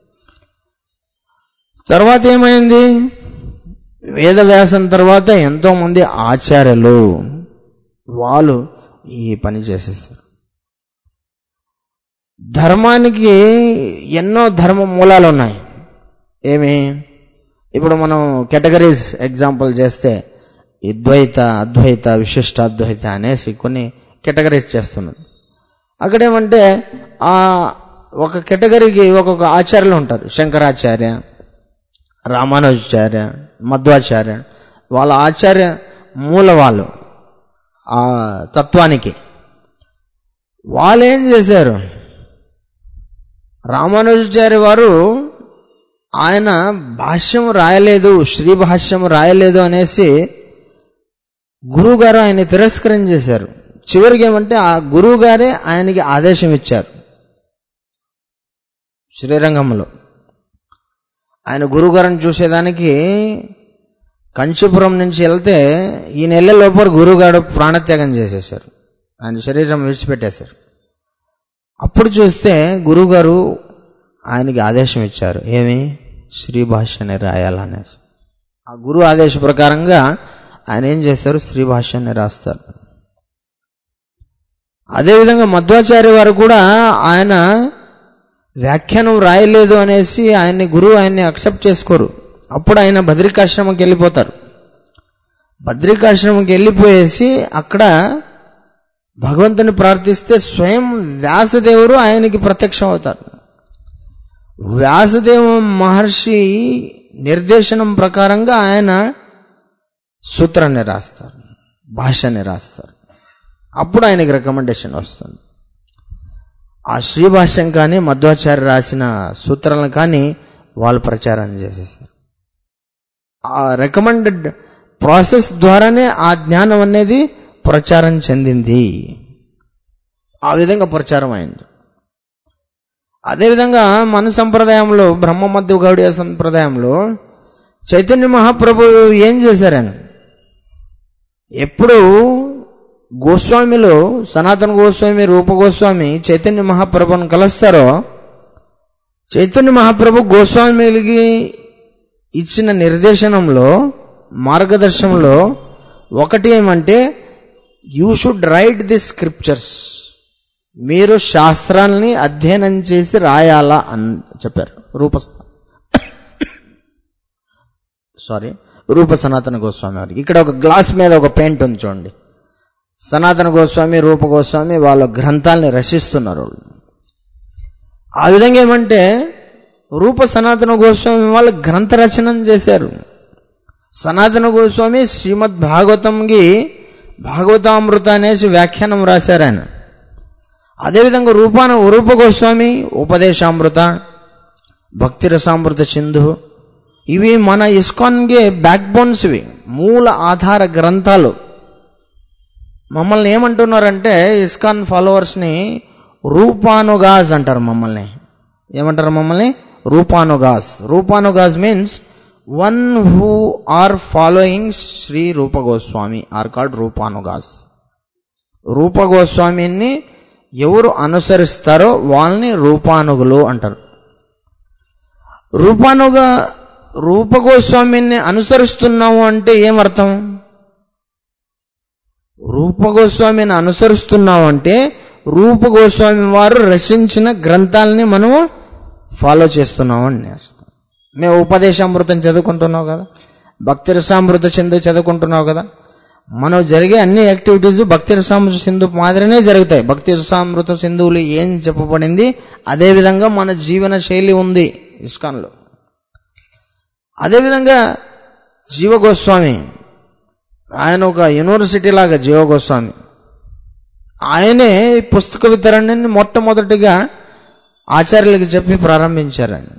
తర్వాత ఏమైంది, వేద వ్యాసం తర్వాత ఎంతో మంది ఆచార్యులు వాళ్ళు ఈ పని చేసేస్తారు. ధర్మానికి ఎన్నో ధర్మ మూలాలు ఉన్నాయి. ఏమి, ఇప్పుడు మనం కేటగిరీస్ ఎగ్జాంపుల్ చేస్తే ఈ ద్వైత, అద్వైత, విశిష్ట అద్వైత అనేసి కొన్ని కేటగిరీస్ చేస్తున్నది. అక్కడేమంటే ఆ ఒక కేటగిరీకి ఒక్కొక్క ఆచార్యులు ఉంటారు. శంకరాచార్య, రామానుజాచార్య, మధ్వాచార్య, వాళ్ళ ఆచార్య మూల వాళ్ళు ఆ తత్వానికి. వాళ్ళు ఏం చేశారు, రామానుజాచార్య వారు ఆయన భాష్యం రాయలేదు, శ్రీ భాష్యం రాయలేదు అనేసి గురువు గారు ఆయన తిరస్కరణ చేశారు. చివరికి ఏమంటే ఆ గురువు గారే ఆయనకి ఆదేశం ఇచ్చారు. శ్రీరంగంలో ఆయన గురువు గారిని చూసేదానికి కంచీపురం నుంచి వెళ్తే ఈ నెల లోపల గురువుగారు ప్రాణత్యాగం చేసేశారు, ఆయన శరీరం విడిచిపెట్టేశారు. అప్పుడు చూస్తే గురువుగారు ఆయనకి ఆదేశం ఇచ్చారు, ఏమి, శ్రీ భాష్యాన్ని రాయాలనేసి. ఆ గురువు ఆదేశ ప్రకారంగా ఆయన ఏం చేశారు, శ్రీ భాష్యాన్ని రాస్తారు. అదేవిధంగా మధ్వాచార్య వారు కూడా ఆయన వ్యాఖ్యానం రాయలేదు అనేసి ఆయన్ని గురువు ఆయన్ని అక్సెప్ట్ చేసుకోరు. అప్పుడు ఆయన బద్రికాశ్రమంకి వెళ్ళిపోతారు. బద్రికాశ్రమంకి వెళ్ళిపోయేసి అక్కడ భగవంతుని ప్రార్థిస్తే స్వయం వ్యాసదేవుడు ఆయనకి ప్రత్యక్షం అవుతారు. వ్యాసదేవ మహర్షి నిర్దేశనం ప్రకారంగా ఆయన సూత్రాన్ని రాస్తారు, భాష్యాన్ని రాస్తారు. అప్పుడు ఆయనకి రికమెండేషన్ వస్తుంది. ఆ శ్రీ భాష్యం కానీ మధ్వాచార్య రాసిన సూత్రాలను కానీ వాళ్ళు ప్రచారం చేసేస్తారు. ఆ రికమెండెడ్ ప్రాసెస్ ద్వారానే ఆ జ్ఞానం అనేది ప్రచారం చెందింది. ఆ విధంగా ప్రచారం అయింది. అదేవిధంగా మన సంప్రదాయంలో, బ్రహ్మ మధ్య గౌడీయ సంప్రదాయంలో చైతన్య మహాప్రభు ఏం చేశారని, ఎప్పుడు గోస్వామిలో సనాతన గోస్వామి, రూప గోస్వామి చైతన్య మహాప్రభుని కలుస్తారో, చైతన్య మహాప్రభు గోస్వామికి ఇచ్చిన నిర్దేశనంలో, మార్గదర్శనంలో ఒకటి ఏమంటే you should write the scriptures, మీరు శాస్త్రాల్ని అధ్యయనం చేసి రాయాలా అని చెప్పారు రూప సారీ రూప సనాతన గోస్వామి వారికి. ఇక్కడ ఒక గ్లాస్ మీద ఒక పెయింట్ ఉంది చూడండి. సనాతన గోస్వామి, రూప గోస్వామి వాళ్ళ గ్రంథాలని రచిస్తున్నారు. ఆ విధంగా ఏమంటే రూప సనాతన గోస్వామి వాళ్ళు గ్రంథ రచన చేశారు. సనాతన గోస్వామి శ్రీమద్ భాగవతంకి భాగవతామృత అనేసి వ్యాఖ్యానం రాశారు ఆయన. అదేవిధంగా రూపాన రూప గోస్వామి ఉపదేశామృత, భక్తి రసామృత సింధు, ఇవి మన ఇస్కాన్కి బ్యాక్ బోన్స్, ఇవి మూల ఆధార గ్రంథాలు. మమ్మల్ని ఏమంటున్నారంటే ఇస్కాన్ ఫాలోవర్స్ని రూపానుగాస్ అంటారు. మమ్మల్ని ఏమంటారు? మమ్మల్ని Rupanugas. Rupanugas means one who are following Shri Rupa Goswami are called Rupanugas. Rupa గోస్వామిని ఎవరు అనుసరిస్తారో వాళ్ళని రూపానుగులు అంటారు. రూపానుగా రూప గోస్వామిని అనుసరిస్తున్నాము అంటే ఏమర్థం? రూప గోస్వామిని అనుసరిస్తున్నావు అంటే రూప గోస్వామి వారు రచించిన గ్రంథాలని మనము ఫాలో చేస్తున్నాం అని అర్థం. మేము ఉపదేశామృతం చదువుకుంటున్నావు కదా, భక్తి రసామృత సింధు చదువుకుంటున్నావు కదా, మనం జరిగే అన్ని యాక్టివిటీస్ భక్తి రసామృత సింధు మాదిరినే జరుగుతాయి. భక్తి రసామృత సింధువులు ఏం చెప్పబడింది అదేవిధంగా మన జీవన శైలి ఉంది ఇస్కాన్లో. అదేవిధంగా జీవ గోస్వామి, ఆయన ఒక యూనివర్సిటీ లాగా జీవ గోస్వామి, ఆయనే పుస్తక వితరణని మొట్టమొదటిగా ఆచార్యులకి చెప్పి ప్రారంభించారని.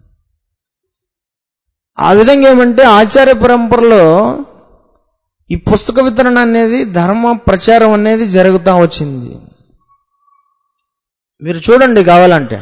ఆ విధంగా ఏమంటే ఆచార్య పరంపరలో ఈ పుస్తక వితరణ అనేది, ధర్మ ప్రచారం అనేది జరుగుతూ వచ్చింది. మీరు చూడండి కావాలంటే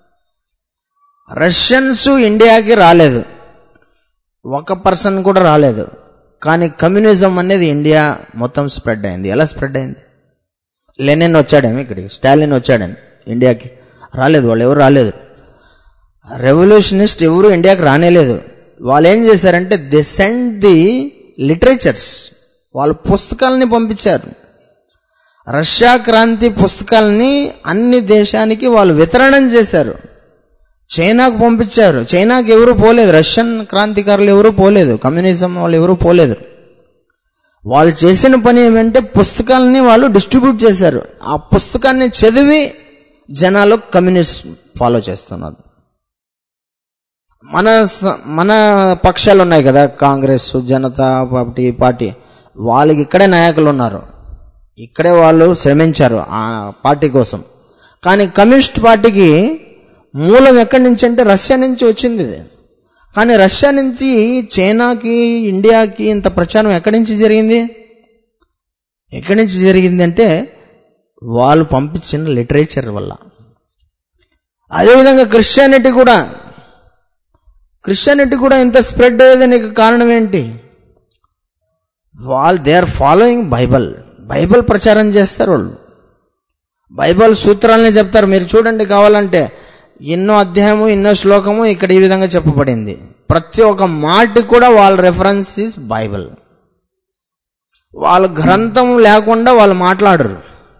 రష్యన్స్ ఇండియాకి రాలేదు, ఒక పర్సన్ కూడా రాలేదు. కానీ కమ్యూనిజం అనేది ఇండియా మొత్తం స్ప్రెడ్ అయింది. ఎలా స్ప్రెడ్ అయింది? లెనిన్ వచ్చాడేమి ఇక్కడికి, స్టాలిన్ వచ్చాడేమి ఇండియాకి? రాలేదు, వాళ్ళు ఎవరు రాలేదు. రెవల్యూషనిస్ట్ ఎవరు ఇండియాకి రానేలేదు. వాళ్ళు ఏం చేశారంటే దే సెండ్ ది లిటరేచర్స్, వాళ్ళ పుస్తకాలని పంపించారు. రష్యా క్రాంతి పుస్తకాలని అన్ని దేశానికి వాళ్ళు వితరణం చేశారు. చైనాకు పంపించారు. చైనాకి ఎవరు పోలేదు, రష్యన్ క్రాంతికారులు ఎవరు పోలేదు, కమ్యూనిజం వాళ్ళు ఎవరు పోలేదు. వాళ్ళు చేసిన పని ఏమంటే పుస్తకాలని వాళ్ళు డిస్ట్రిబ్యూట్ చేశారు. ఆ పుస్తకాన్ని చదివి జనాలు కమ్యూనిస్ట్ ఫాలో చేస్తున్నారు. మన మన పక్షాలు ఉన్నాయి కదా, కాంగ్రెస్, జనతా పార్టీ పార్టీ వాళ్ళకి ఇక్కడే నాయకులు ఉన్నారు, ఇక్కడే వాళ్ళు శ్రమించారు ఆ పార్టీ కోసం. కానీ కమ్యూనిస్ట్ పార్టీకి మూలం ఎక్కడి నుంచి అంటే రష్యా నుంచి వచ్చింది ఇది. కానీ రష్యా నుంచి చైనాకి, ఇండియాకి ఇంత ప్రచారం ఎక్కడి నుంచి జరిగింది? ఎక్కడి నుంచి జరిగింది అంటే వాళ్ళు పంపించిన లిటరేచర్ వల్ల. అదేవిధంగా క్రిస్టియానిటీ కూడా క్రిస్టియానిటీ కూడా ఇంత స్ప్రెడ్ అయ్యేదానికి కారణం ఏంటి? వాళ్ళు they are following Bible. Bible ప్రచారం చేస్తారు వాళ్ళు, బైబిల్ సూత్రాలని చెప్తారు. మీరు చూడండి కావాలంటే ఎన్నో అధ్యాయము ఎన్నో శ్లోకము ఇక్కడ ఈ విధంగా చెప్పబడింది. ప్రతి ఒక్క మాట కూడా వాళ్ళ రెఫరెన్స్ ఇస్ బైబిల్. వాళ్ళ గ్రంథం లేకుండా వాళ్ళు మాట్లాడరు.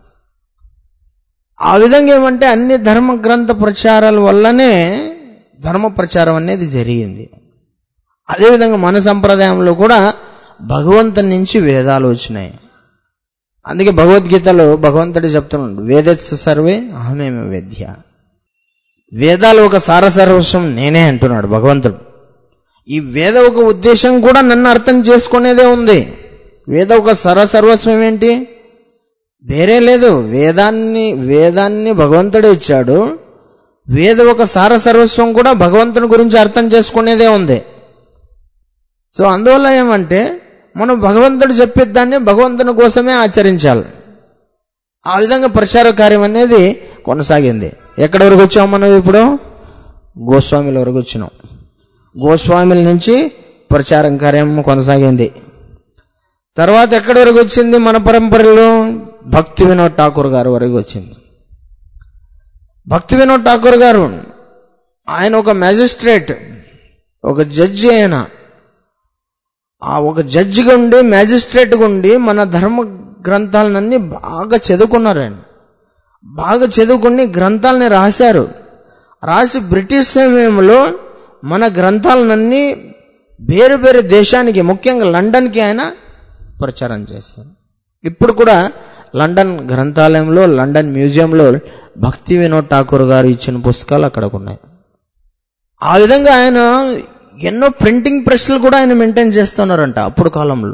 ఆ విధంగా ఏమంటే అన్ని ధర్మ గ్రంథ ప్రచారాల వల్లనే ధర్మ ప్రచారం అనేది జరిగింది. అదేవిధంగా మన సంప్రదాయంలో కూడా భగవంతుని నుంచి వేదాలు వచ్చినాయి. అందుకే భగవద్గీతలో భగవంతుడు చెప్తున్నాడు, వేదస్సు సర్వే అహమేమ వేద్య. వేదాలు ఒక సారసర్వస్వం నేనే అంటున్నాడు భగవంతుడు. ఈ వేద ఒక ఉద్దేశం కూడా నన్ను అర్థం చేసుకునేదే ఉంది. వేద ఒక సరసర్వస్వం ఏంటి? వేరే లేదు. వేదాన్ని వేదాన్ని భగవంతుడే ఇచ్చాడు. వేద ఒక సారసర్వస్వం కూడా భగవంతుని గురించి అర్థం చేసుకునేదే ఉంది. సో అందువల్ల ఏమంటే మనం భగవంతుడు చెప్పేదాన్ని భగవంతుని కోసమే ఆచరించాలి. ఆ విధంగా ప్రచార కార్యం అనేది కొనసాగింది. ఎక్కడి వరకు వచ్చాం మనం ఇప్పుడు? గోస్వామిల వరకు వచ్చినాం. గోస్వామిల నుంచి ప్రచారం కార్యం కొనసాగింది. తర్వాత ఎక్కడి వరకు వచ్చింది మన పరంపరలో? భక్తి వినోద్ ఠాకూర్ గారు వరకు వచ్చింది. భక్తి వినోద్ ఠాకూర్ గారు ఆయన ఒక మ్యాజిస్ట్రేట్, ఒక జడ్జి. ఆయన ఆ ఒక జడ్జిగా ఉండి మ్యాజిస్ట్రేట్గా ఉండి మన ధర్మ గ్రంథాలన్నీ బాగా చదువుకున్నారు. ఆయన బాగా చదువుకుని గ్రంథాలని రాశారు. రాసి బ్రిటిష్ సమయంలో మన గ్రంథాలన్నీ వేరు వేరు దేశానికి, ముఖ్యంగా లండన్కి ఆయన ప్రచారం చేశారు. ఇప్పుడు కూడా లండన్ గ్రంథాలయంలో, లండన్ మ్యూజియంలో భక్తి వినోద్ ఠాకూర్ గారు ఇచ్చిన పుస్తకాలు అక్కడ ఉన్నాయి. ఆ విధంగా ఆయన ఎన్నో ప్రింటింగ్ ప్రెస్లు కూడా ఆయన మెయింటైన్ చేస్తున్నారంట అప్పుడు కాలంలో.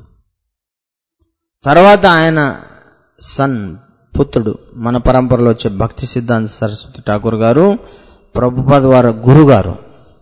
తర్వాత ఆయన సన్, పుత్రుడు, మన పరంపరలో వచ్చే భక్తి సిద్ధాంత సరస్వతి ఠాకూర్ గారు, ప్రభుపాద వారి గురు గారు,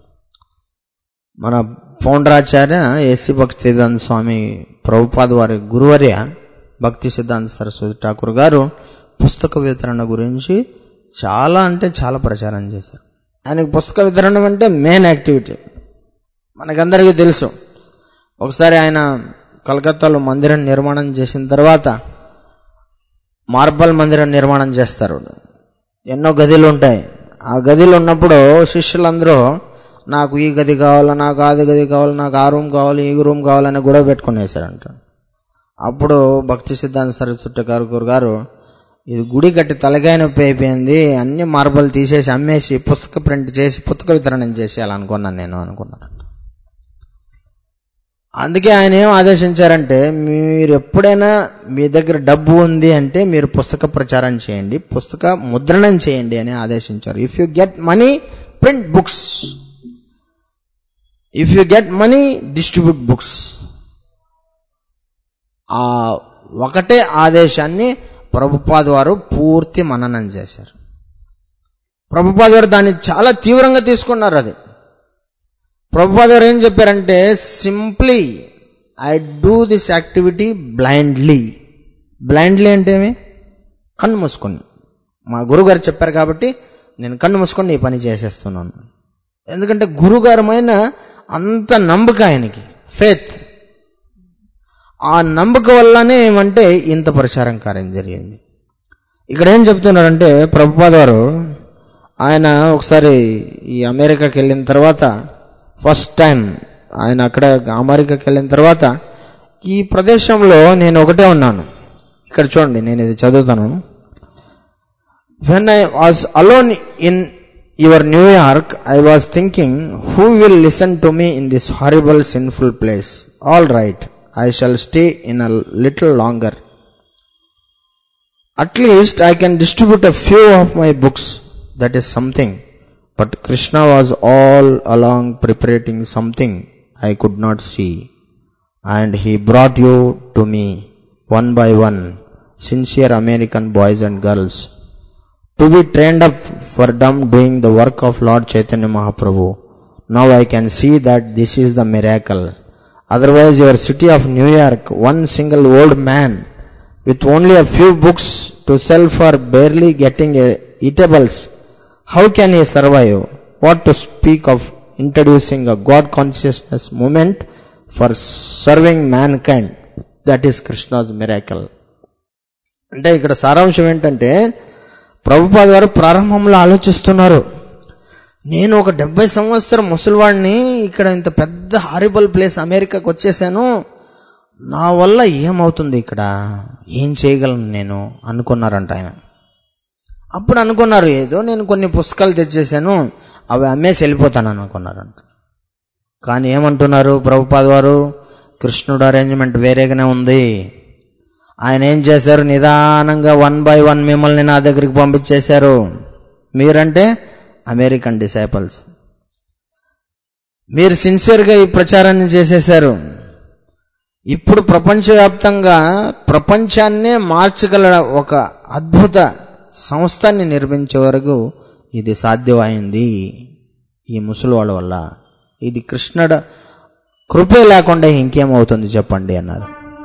మన ఫౌండరాచార్య ఏసీ భక్తి సిద్ధాంత స్వామి ప్రభుపాద వారి గురువర్య భక్తి సిద్ధాంత సరస్వతి ఠాకూర్ గారు పుస్తక వితరణ గురించి చాలా అంటే చాలా ప్రచారం చేశారు. ఆయనకు పుస్తక వితరణ అంటే మెయిన్ యాక్టివిటీ. మనకందరికీ తెలుసు. ఒకసారి ఆయన కలకత్తాలో మందిరం నిర్మాణం చేసిన తర్వాత మార్బల్ మందిరం నిర్మాణం చేస్తారు. ఎన్నో గదిలు ఉంటాయి. ఆ గదిలో ఉన్నప్పుడు శిష్యులందరూ నాకు ఈ గది కావాలి, నాకు ఆది గది కావాలి, నాకు ఆ రూమ్ కావాలి, ఈ రూమ్ కావాలని గొడవ పెట్టుకునేసారంట. అప్పుడు భక్తి సిద్ధాంత సరస్వతి ఠాకూర్ గారు, ఇది గుడి కట్టి తలకాయ నొప్పి అయిపోయింది, అన్ని మార్బల్ తీసేసి అమ్మేసి పుస్తక ప్రింట్ చేసి పుస్తక వితరణం చేసేయాలనుకున్నాను నేను అనుకున్నాను. అందుకే ఆయన ఏం ఆదేశించారంటే, మీరు ఎప్పుడైనా మీ దగ్గర డబ్బు ఉంది అంటే మీరు పుస్తక ప్రచారం చేయండి, పుస్తక ముద్రణం చేయండి అని ఆదేశించారు. If you get money print books, if you get money distribute books. ఆ ఒకటే ఆదేశాన్ని ప్రభుపాద వారు పూర్తి మననం చేశారు. ప్రభుపాద వారు దాన్ని చాలా తీవ్రంగా తీసుకున్నారు. అది ప్రభుపాద గారు ఏం చెప్పారంటే, simply I do this activity blindly. Blindly అంటే ఏమి? కన్ను మూసుకొని. మా గురుగారు చెప్పారు కాబట్టి నేను కన్ను మూసుకొని ఈ పని చేసేస్తున్నాను. ఎందుకంటే గురుగారమైన అంత నమ్మకం ఆయనకి, ఫేత్. ఆ నమ్మకం వల్లనే ఏమంటే ఇంత ప్రచారం కార్యం జరిగింది. ఇక్కడ ఏం చెప్తున్నారంటే ప్రభుపాద గారు, ఆయన ఒకసారి ఈ అమెరికాకి వెళ్ళిన తర్వాత, ఫస్ట్ టైం ఆయన అక్కడ అమెరికాకి వెళ్ళిన తర్వాత, ఈ ప్రదేశంలో నేను ఒకటే ఉన్నాను. ఇక్కడ చూడండి, నేను ఇది చదువుతాను. When I was alone in your New York I was thinking, who will listen to me in this horrible sinful place? All right, I shall stay in a little longer. At least I can distribute a few of my books. That is something. But Krishna was all along preparing something I could not see. And he brought you to me, one by one, sincere American boys and girls, to be trained up for them doing the work of Lord Chaitanya Mahaprabhu. Now I can see that this is the miracle. Otherwise, your city of New York, one single old man with only a few books to sell for barely getting a eatables, how can he survive? What to speak of introducing a God consciousness movement for serving mankind? That is Krishna's miracle. అంటే ఇక్కడ సారాంశం ఏంటంటే, ప్రభుపాద గారు ప్రారంభంలో ఆలోచిస్తున్నారు, నేను ఒక డెబ్బై సంవత్సరం ముసలివాడిని, ఇక్కడ ఇంత పెద్ద హారిబుల్ ప్లేస్ అమెరికాకి వచ్చేసాను, నా వల్ల ఏమవుతుంది, ఇక్కడ ఏం చేయగలను నేను అనుకున్నారంట ఆయన. అప్పుడు అనుకున్నారు, ఏదో నేను కొన్ని పుస్తకాలు తెచ్చేసాను, అవి అమ్మేసి వెళ్ళిపోతాను అనుకున్నారంట. కానీ ఏమంటున్నారు ప్రభుపాద వారు, కృష్ణుడు అరేంజ్మెంట్ వేరేగానే ఉంది. ఆయన ఏం చేశారు, నిదానంగా వన్ బై వన్ మిమ్మల్ని నా దగ్గరికి పంపించేశారు. మీరంటే అమెరికన్ డిసైపుల్స్. మీరు సిన్సియర్గా ఈ ప్రచారాన్ని చేసేశారు. ఇప్పుడు ప్రపంచవ్యాప్తంగా ప్రపంచాన్నే మార్చగల ఒక అద్భుత సంస్థని నిర్మించే వరకు ఇది సాధ్యమైంది ఈ ముసలివాళ్ళ వల్ల. ఇది కృష్ణుడు కృపే లేకుండా ఇంకేమవుతుంది చెప్పండి అన్నారు.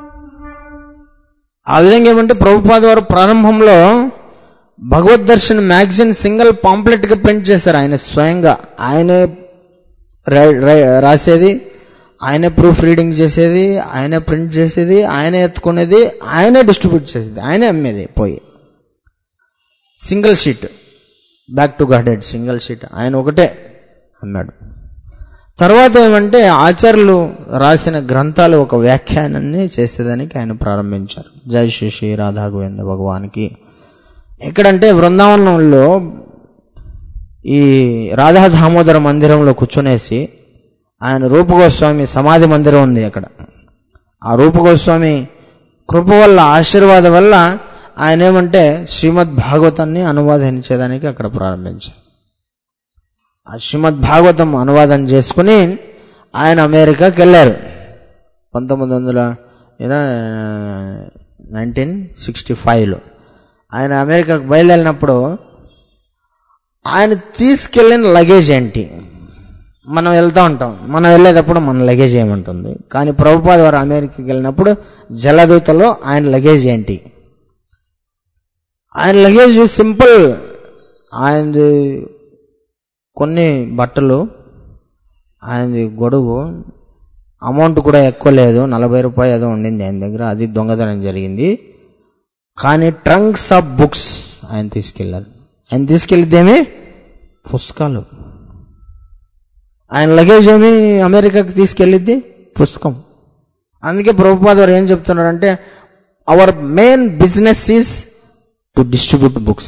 ఆ విధంగా ఏమంటే ప్రభుపాద వారు ప్రారంభంలో Bhagavad Darshan magazine single pamphlet గా ప్రింట్ చేశారు. ఆయన స్వయంగా ఆయనే రాసేది, ఆయనే ప్రూఫ్ రీడింగ్ చేసేది, ఆయనే ప్రింట్ చేసేది, ఆయనే ఎత్తుకునేది, ఆయనే డిస్ట్రిబ్యూట్ చేసేది, ఆయనే అమ్మేది పోయి. Single sheet, back to Godhead single sheet ఆయన ఒకటే అమ్మాడు. తర్వాత ఏమంటే ఆచార్యులు రాసిన గ్రంథాలు ఒక వ్యాఖ్యానాన్ని చేసేదానికి ఆయన ప్రారంభించారు. జై శ్రీ శ్రీ రాధా గోవింద భగవానికి. ఎక్కడంటే బృందావనంలో ఈ రాధా దామోదర మందిరంలో కూర్చునేసి ఆయన రూపగోస్వామి సమాధి మందిరం ఉంది అక్కడ. ఆ రూపగోస్వామి కృప వల్ల, ఆశీర్వాదం వల్ల ఆయన ఏమంటే శ్రీమద్ భాగవతాన్ని అనువాదించేదానికి అక్కడ ప్రారంభించారు. ఆ శ్రీమద్ భాగవతం అనువాదం చేసుకుని ఆయన అమెరికాకి వెళ్ళారు. పంతొమ్మిది వందల నైన్టీన్ సిక్స్టీ ఫైవ్లో ఆయన అమెరికాకు బయలుదేరినప్పుడు ఆయన తీసుకెళ్ళిన లగేజ్ ఏంటి? మనం వెళ్తూ ఉంటాం, మనం వెళ్ళేటప్పుడు మన లగేజ్ ఏముంటుంది. కానీ ప్రభుపాద వారు అమెరికాకి వెళ్ళినప్పుడు జలదూతలో ఆయన లగేజ్ ఏంటి? ఆయన లగేజ్ సింపుల్. ఆయనది కొన్ని బట్టలు, ఆయనది గొడుగు, అమౌంట్ కూడా ఎక్కువ లేదు, నలభై రూపాయలు ఏదో ఉండింది ఆయన దగ్గర, అది దొంగతనం జరిగింది. కానీ ట్రంక్స్ ఆఫ్ బుక్స్ ఆయన తీసుకెళ్ళారు. ఆయన తీసుకెళ్ళిద్దేమి? పుస్తకాలు. ఆయన లగేజ్ ఏమి అమెరికాకి తీసుకెళ్ళిద్ది? పుస్తకం. అందుకే ప్రభుపాద వారు ఏం చెప్తున్నారంటే, our main business is to distribute books.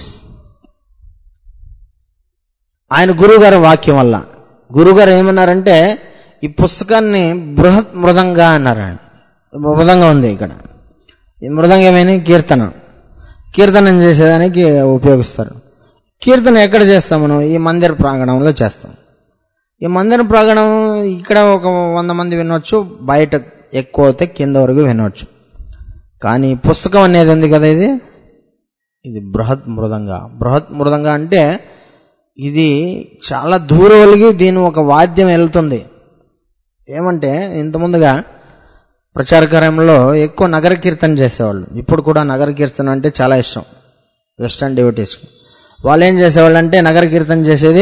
ఆయన గురువుగారి వాక్యం వల్ల, గురువుగారు ఏమన్నారంటే ఈ పుస్తకాన్ని బృహత్ మృదంగా అన్నారు. మృదంగా ఉంది ఇక్కడ. ఈ మృదంగమేని కీర్తన, కీర్తనం చేసేదానికి ఉపయోగిస్తారు. కీర్తన ఎక్కడ చేస్తాం మనం? ఈ మందిర ప్రాంగణంలో చేస్తాం. ఈ మందిర ప్రాంగణం ఇక్కడ ఒక వంద మంది వినొచ్చు, బయట ఎక్కువ అయితే కింద వరకు వినొచ్చు. కానీ పుస్తకం అనేది ఉంది కదా, ఇది ఇది బృహత్ మృదంగా. బృహత్ మృదంగా అంటే ఇది చాలా దూరం వెలిగి దీని ఒక వాద్యం వెళ్తుంది. ఏమంటే ఇంతకుముందుగా ప్రచార కార్యంలో ఎక్కువ నగర కీర్తన చేసేవాళ్ళు. ఇప్పుడు కూడా నగర కీర్తన అంటే చాలా ఇష్టం వెస్టర్న్ డివోటీస్కి. వాళ్ళు ఏం చేసేవాళ్ళు అంటే నగర కీర్తన చేసేది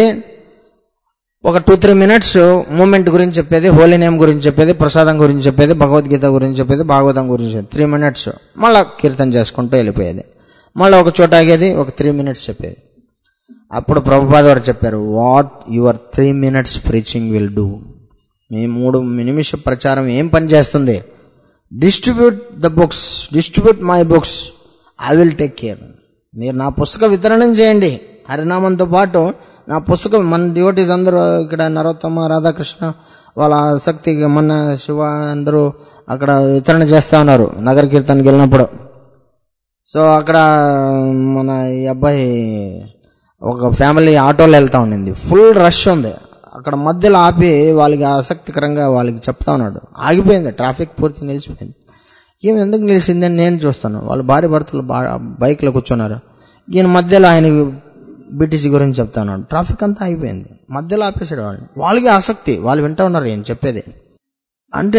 ఒక టూ త్రీ మినిట్స్ మూమెంట్ గురించి చెప్పేది, హోలీ నేమ్ గురించి చెప్పేది, ప్రసాదం గురించి చెప్పేది, భగవద్గీత గురించి చెప్పేది, భాగవతం గురించి త్రీ మినిట్స్ మళ్ళీ కీర్తన చేసుకుంటూ వెళ్ళిపోయేది. మళ్ళీ ఒక చోట ఆగేది, ఒక త్రీ మినిట్స్ చెప్పేది. అప్పుడు ప్రభుపాద వారు చెప్పారు, what your three minutes preaching will do. మీ మూడు నిమిష ప్రచారం ఏం పని చేస్తుంది? Distribute the books, distribute my books, I will take care. మీరు నా పుస్తక వితరణం చేయండి. హరినామంతో పాటు నా పుస్తకం, మన డివోటీస్ అందరూ ఇక్కడ నరోత్తమ, రాధాకృష్ణ వాళ్ళ ఆసక్తి, మన శివ అందరూ అక్కడ వితరణ చేస్తా ఉన్నారు నగర కీర్తనకి వెళ్ళినప్పుడు. సో అక్కడ మన ఈ అబ్బాయి ఒక ఫ్యామిలీ ఆటోలో వెళ్తా ఉండింది, ఫుల్ రష్ ఉంది. అక్కడ మధ్యలో ఆపి వాళ్ళకి ఆసక్తికరంగా వాళ్ళకి చెప్తా ఉన్నాడు. ఆగిపోయింది, ట్రాఫిక్ పూర్తి నిలిచిపోయింది. ఏం ఎందుకు నిలిచింది అని నేను చూస్తాను. వాళ్ళు భార్య భర్తలు బైక్లో కూర్చున్నారు. ఈయన మధ్యలో ఆయన బీటీసీ గురించి చెప్తా ఉన్నాడు. ట్రాఫిక్ అంతా అయిపోయింది, మధ్యలో ఆపేసాడు వాళ్ళని. వాళ్ళకి ఆసక్తి, వాళ్ళు వింటా ఉన్నారు ఏం చెప్పేది. అంటే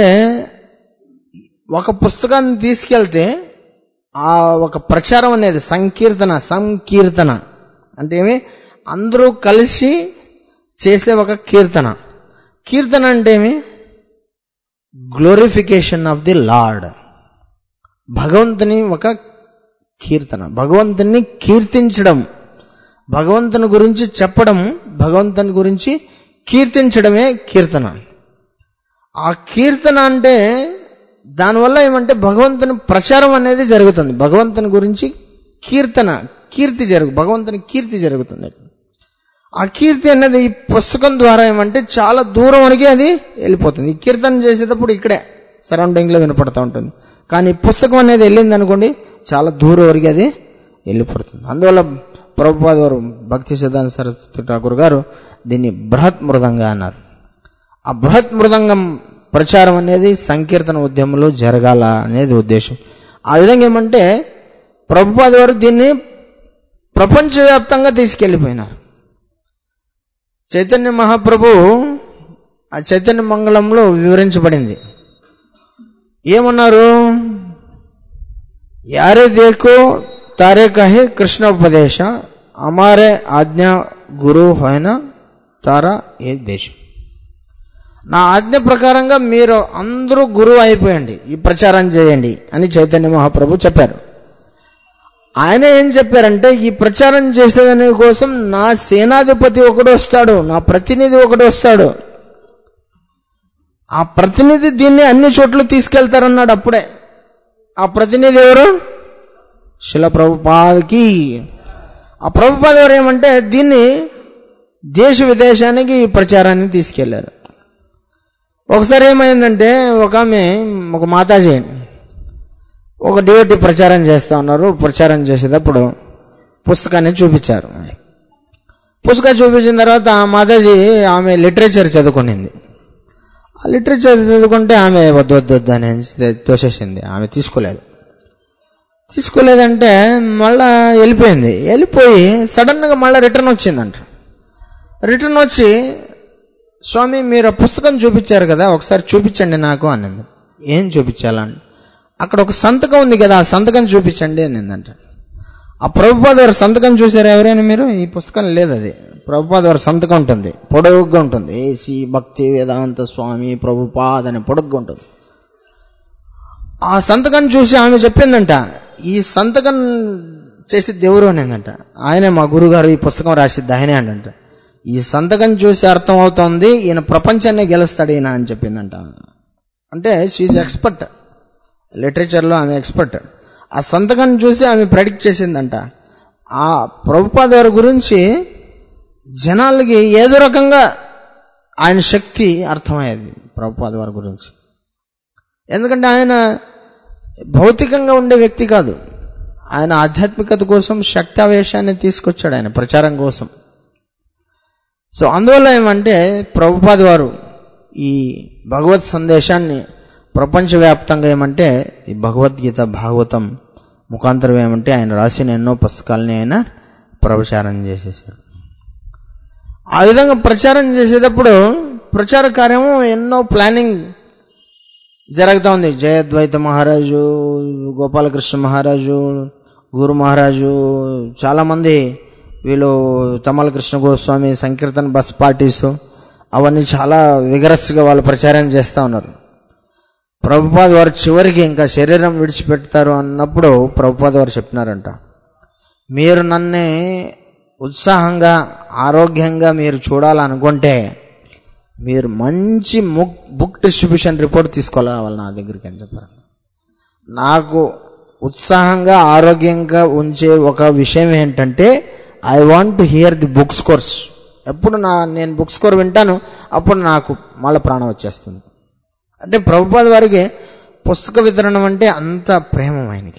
ఒక పుస్తకాన్ని తీసుకెళ్తే ఆ ఒక ప్రచారం అనేది సంకీర్తన, సంకీర్తన అంటే ఏమి, అందరూ కలిసి చేసే ఒక కీర్తన. కీర్తన అంటే ఏమి? Glorification of the Lord. భగవంతుని ఒక కీర్తన, భగవంతుని కీర్తించడం, భగవంతుని గురించి చెప్పడం, భగవంతుని గురించి కీర్తించడమే కీర్తన. ఆ కీర్తన అంటే దానివల్ల ఏమంటే భగవంతుని ప్రచారం అనేది జరుగుతుంది. భగవంతుని గురించి కీర్తన, కీర్తి జరుగు భగవంతుని కీర్తి జరుగుతుంది. ఆ కీర్తి అనేది ఈ పుస్తకం ద్వారా ఏమంటే చాలా దూరం వరకు అది వెళ్ళిపోతుంది. ఈ కీర్తన చేసేటప్పుడు ఇక్కడే సరౌండింగ్ లో వినపడతా ఉంటుంది. కానీ పుస్తకం అనేది వెళ్ళింది అనుకోండి, చాలా దూరం వరకు అది వెళ్ళిపోతుంది. అందువల్ల ప్రభుపాద వారు భక్తి సిద్ధాంత సరస్వతి ఠాకూర్ గారు దీన్ని బృహత్ మృదంగా అన్నారు. ఆ బృహత్ మృదంగం ప్రచారం అనేది సంకీర్తన ఉద్యమంలో జరగాల అనేది ఉద్దేశం. ఆ విధంగా ఏమంటే ప్రభుపాద వారు దీన్ని ప్రపంచవ్యాప్తంగా తీసుకెళ్లిపోయినారు. చైతన్య మహాప్రభు ఆ చైతన్య మంగళంలో వివరించబడింది. ఏమన్నారు? యారే దేకో తారే కహే కృష్ణ ఉపదేశ, అమారే ఆజ్ఞ గురు హైన తారా ఏ దేశం. నా ఆజ్ఞ ప్రకారంగా మీరు అందరూ గురువు అయిపోయండి, ఈ ప్రచారం చేయండి అని చైతన్య మహాప్రభు చెప్పారు. ఆయన ఏం చెప్పారంటే, ఈ ప్రచారం చేసేదాని కోసం నా సేనాధిపతి ఒకడు వస్తాడు, నా ప్రతినిధి ఒకడు వస్తాడు. ఆ ప్రతినిధి దీన్ని అన్ని చోట్ల తీసుకెళ్తారన్నాడు. అప్పుడే ఆ ప్రతినిధి ఎవరు? శిల ప్రభుపాదకి. ఆ ప్రభుపాద వారు ఏమంటే దీన్ని దేశ విదేశానికి ప్రచారాన్ని తీసుకెళ్లారు. ఒకసారి ఏమైందంటే ఒక ఆమె ఒక మాతాజీ ఒక డివోటీ ప్రచారం చేస్తూ ఉన్నారు. ప్రచారం చేసేటప్పుడు పుస్తకాన్ని చూపించారు. పుస్తకం చూపించిన తర్వాత మాతాజీ ఆమె లిటరేచర్ చదువుకునింది. ఆ లిటరేచర్ చదువుకుంటే ఆమె వద్దు వద్దు వద్దు అని తోసేసింది. ఆమె తీసుకోలేదు. తీసుకోలేదంటే మళ్ళా వెళ్ళిపోయింది. వెళ్ళిపోయి సడన్గా మళ్ళీ రిటర్న్ వచ్చిందంట. రిటర్న్ వచ్చి, స్వామి మీరు ఆ పుస్తకం చూపించారు కదా, ఒకసారి చూపించండి నాకు అనింది. ఏం చూపించాలని? అక్కడ ఒక సంతకం ఉంది కదా, ఆ సంతకం చూపించండి అనిందంట. ఆ ప్రభుపాద వారి సంతకం చూసారు ఎవరైనా మీరు? ఈ పుస్తకం లేదు, అది ప్రభుపాద వారి సంతకం ఉంటుంది, పొడవుగా ఉంటుంది. ఏసీ భక్తి వేదాంత స్వామి ప్రభుపాద్ అని పొడుగ్గా ఉంటుంది. ఆ సంతకం చూసి ఆమె చెప్పిందంట, ఈ సంతకం చేసి దేవుడు అనేందంట. ఆయనే మా గురుగారు, ఈ పుస్తకం రాసిద్ది ఆయనే అంట. ఈ సంతకం చూసి అర్థం అవుతోంది ఈయన ప్రపంచాన్ని గెలుస్తాడు ఈయన అని చెప్పిందంట. అంటే షీఈ్ ఎక్స్పర్ట్, లిటరేచర్లో ఆమె ఎక్స్పర్ట్. ఆ సంతకం చూసి ఆమె ప్రెడిక్ట్ చేసిందంట. ఆ ప్రభుపాద వారి గురించి జనాలకి ఏదో రకంగా ఆయన శక్తి అర్థమయ్యేది ప్రభుపాద వారి గురించి. ఎందుకంటే ఆయన భౌతికంగా ఉండే వ్యక్తి కాదు, ఆయన ఆధ్యాత్మికత కోసం శక్తావేశాన్ని తీసుకొచ్చాడు ఆయన ప్రచారం కోసం. సో అందువల్ల ఏమంటే ప్రభుపాద వారు ఈ భగవత్ సందేశాన్ని ప్రపంచవ్యాప్తంగా ఏమంటే ఈ భగవద్గీత భాగవతం ముఖాంతరం ఏమంటే ఆయన రాసిన ఎన్నో పుస్తకాలని ఆయన ప్రచారం చేసేసారు. ఆ విధంగా ప్రచారం చేసేటప్పుడు ప్రచార కార్యము ఎన్నో ప్లానింగ్ జరుగుతూ ఉంది. జయద్వైత మహారాజు, గోపాలకృష్ణ మహారాజు, గురు మహారాజు, చాలామంది వీళ్ళు తమల కృష్ణ గోస్వామి, సంకీర్తన బస్ పార్టీస్ అవన్నీ చాలా విగరస్గా వాళ్ళు ప్రచారం చేస్తూ ఉన్నారు. ప్రభుపాద వారు చివరికి ఇంకా శరీరం విడిచిపెడతారు అన్నప్పుడు ప్రభుపాద వారు చెప్పినారంట, మీరు నన్నే ఉత్సాహంగా ఆరోగ్యంగా మీరు చూడాలనుకుంటే మీరు మంచి బుక్ బుక్ డిస్ట్రిబ్యూషన్ రిపోర్ట్ తీసుకోవాలి నా దగ్గరికి అని చెప్పారు. నాకు ఉత్సాహంగా ఆరోగ్యంగా ఉంచే ఒక విషయం ఏంటంటే I want to hear the book scores. ఎప్పుడు నా నేను బుక్ స్కోర్ వింటాను అప్పుడు నాకు మళ్ళీ ప్రాణం వచ్చేస్తుంది. అంటే ప్రభుపాద వారికి పుస్తక వితరణం అంటే అంత ప్రేమ ఆయనకి.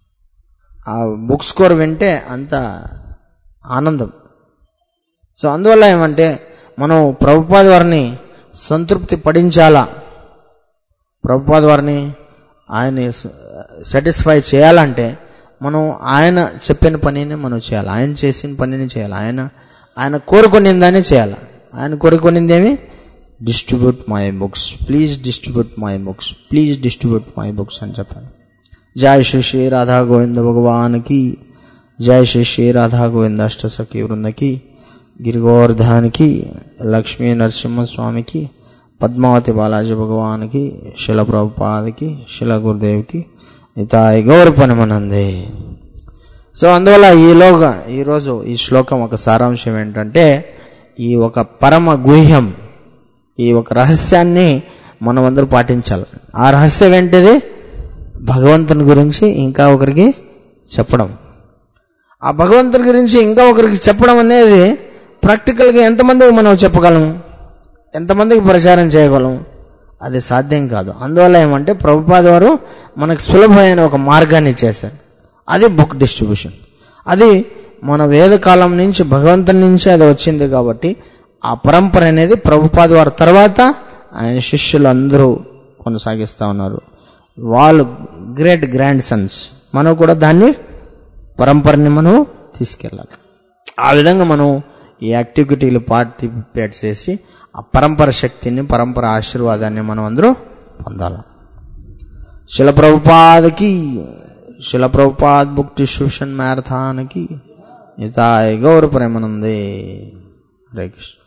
ఆ బుక్ స్కోర్ వింటే అంత ఆనందం. సో అందువల్ల ఏమంటే మనం ప్రభుపాద వారిని సంతృప్తి పడించాలా, ప్రభుపాద వారిని ఆయన్ని సాటిస్ఫై చేయాలంటే మనం ఆయన చెప్పిన పనిని మనం చేయాలి, ఆయన చేసిన పనిని చేయాలి, ఆయన ఆయన కోరుకునిందాన్ని చేయాలి. ఆయన కోరుకునింది ఏమి? Distribute my books, please distribute my books, please distribute my books అని చెప్పాలి. జై శ్రీ శ్రీ రాధా గోవింద భగవానికి, జై శ్రీ శ్రీ రాధా గోవింద అష్టసఖి వృందకి, గిరిగోవర్ధానికి, లక్ష్మీ నరసింహస్వామికి, పద్మావతి బాలాజీ భగవానికి, శిల ప్రభుపాదకి, శిల గురుదేవ్కి నితాయి గౌరవపనమనందే. సో అందువల్ల ఈలోగా ఈరోజు ఈ శ్లోకం ఒక సారాంశం ఏంటంటే ఈ ఒక పరమ గుహ్యం, ఈ ఒక రహస్యాన్ని మనం అందరూ పాటించాలి. ఆ రహస్యం ఏంటిది? భగవంతుని గురించి ఇంకా ఒకరికి చెప్పడం. ఆ భగవంతుని గురించి ఇంకా ఒకరికి చెప్పడం అనేది ప్రాక్టికల్గా ఎంతమందికి మనం చెప్పగలం, ఎంతమందికి ప్రచారం చేయగలం? అది సాధ్యం కాదు. అందువల్ల ఏమంటే ప్రభుపాద వారు మనకు సులభమైన ఒక మార్గాన్ని చేశారు. అది బుక్ డిస్ట్రిబ్యూషన్. అది మన వేదకాలం నుంచి భగవంతుని నుంచి అది వచ్చింది కాబట్టి ఆ పరంపర అనేది ప్రభుపాద వారి తర్వాత ఆయన శిష్యులు అందరూ కొనసాగిస్తూ ఉన్నారు. వాళ్ళు గ్రేట్ గ్రాండ్ సన్స్. మనం కూడా దాన్ని పరంపరని మనం తీసుకెళ్ళాలి. ఆ విధంగా మనం ఈ యాక్టివిటీలు పార్టిసిపేట్ చేసి ఆ పరంపర శక్తిని, పరంపర ఆశీర్వాదాన్ని మనం అందరూ పొందాలి. శిల ప్రభుపాదకి, శిల ప్రభుపాద్ బుక్ డిస్ట్రిబ్యూషన్ మ్యారథాన్కి నితాయ్ గౌర ప్రేమానందే. హరే కృష్ణ.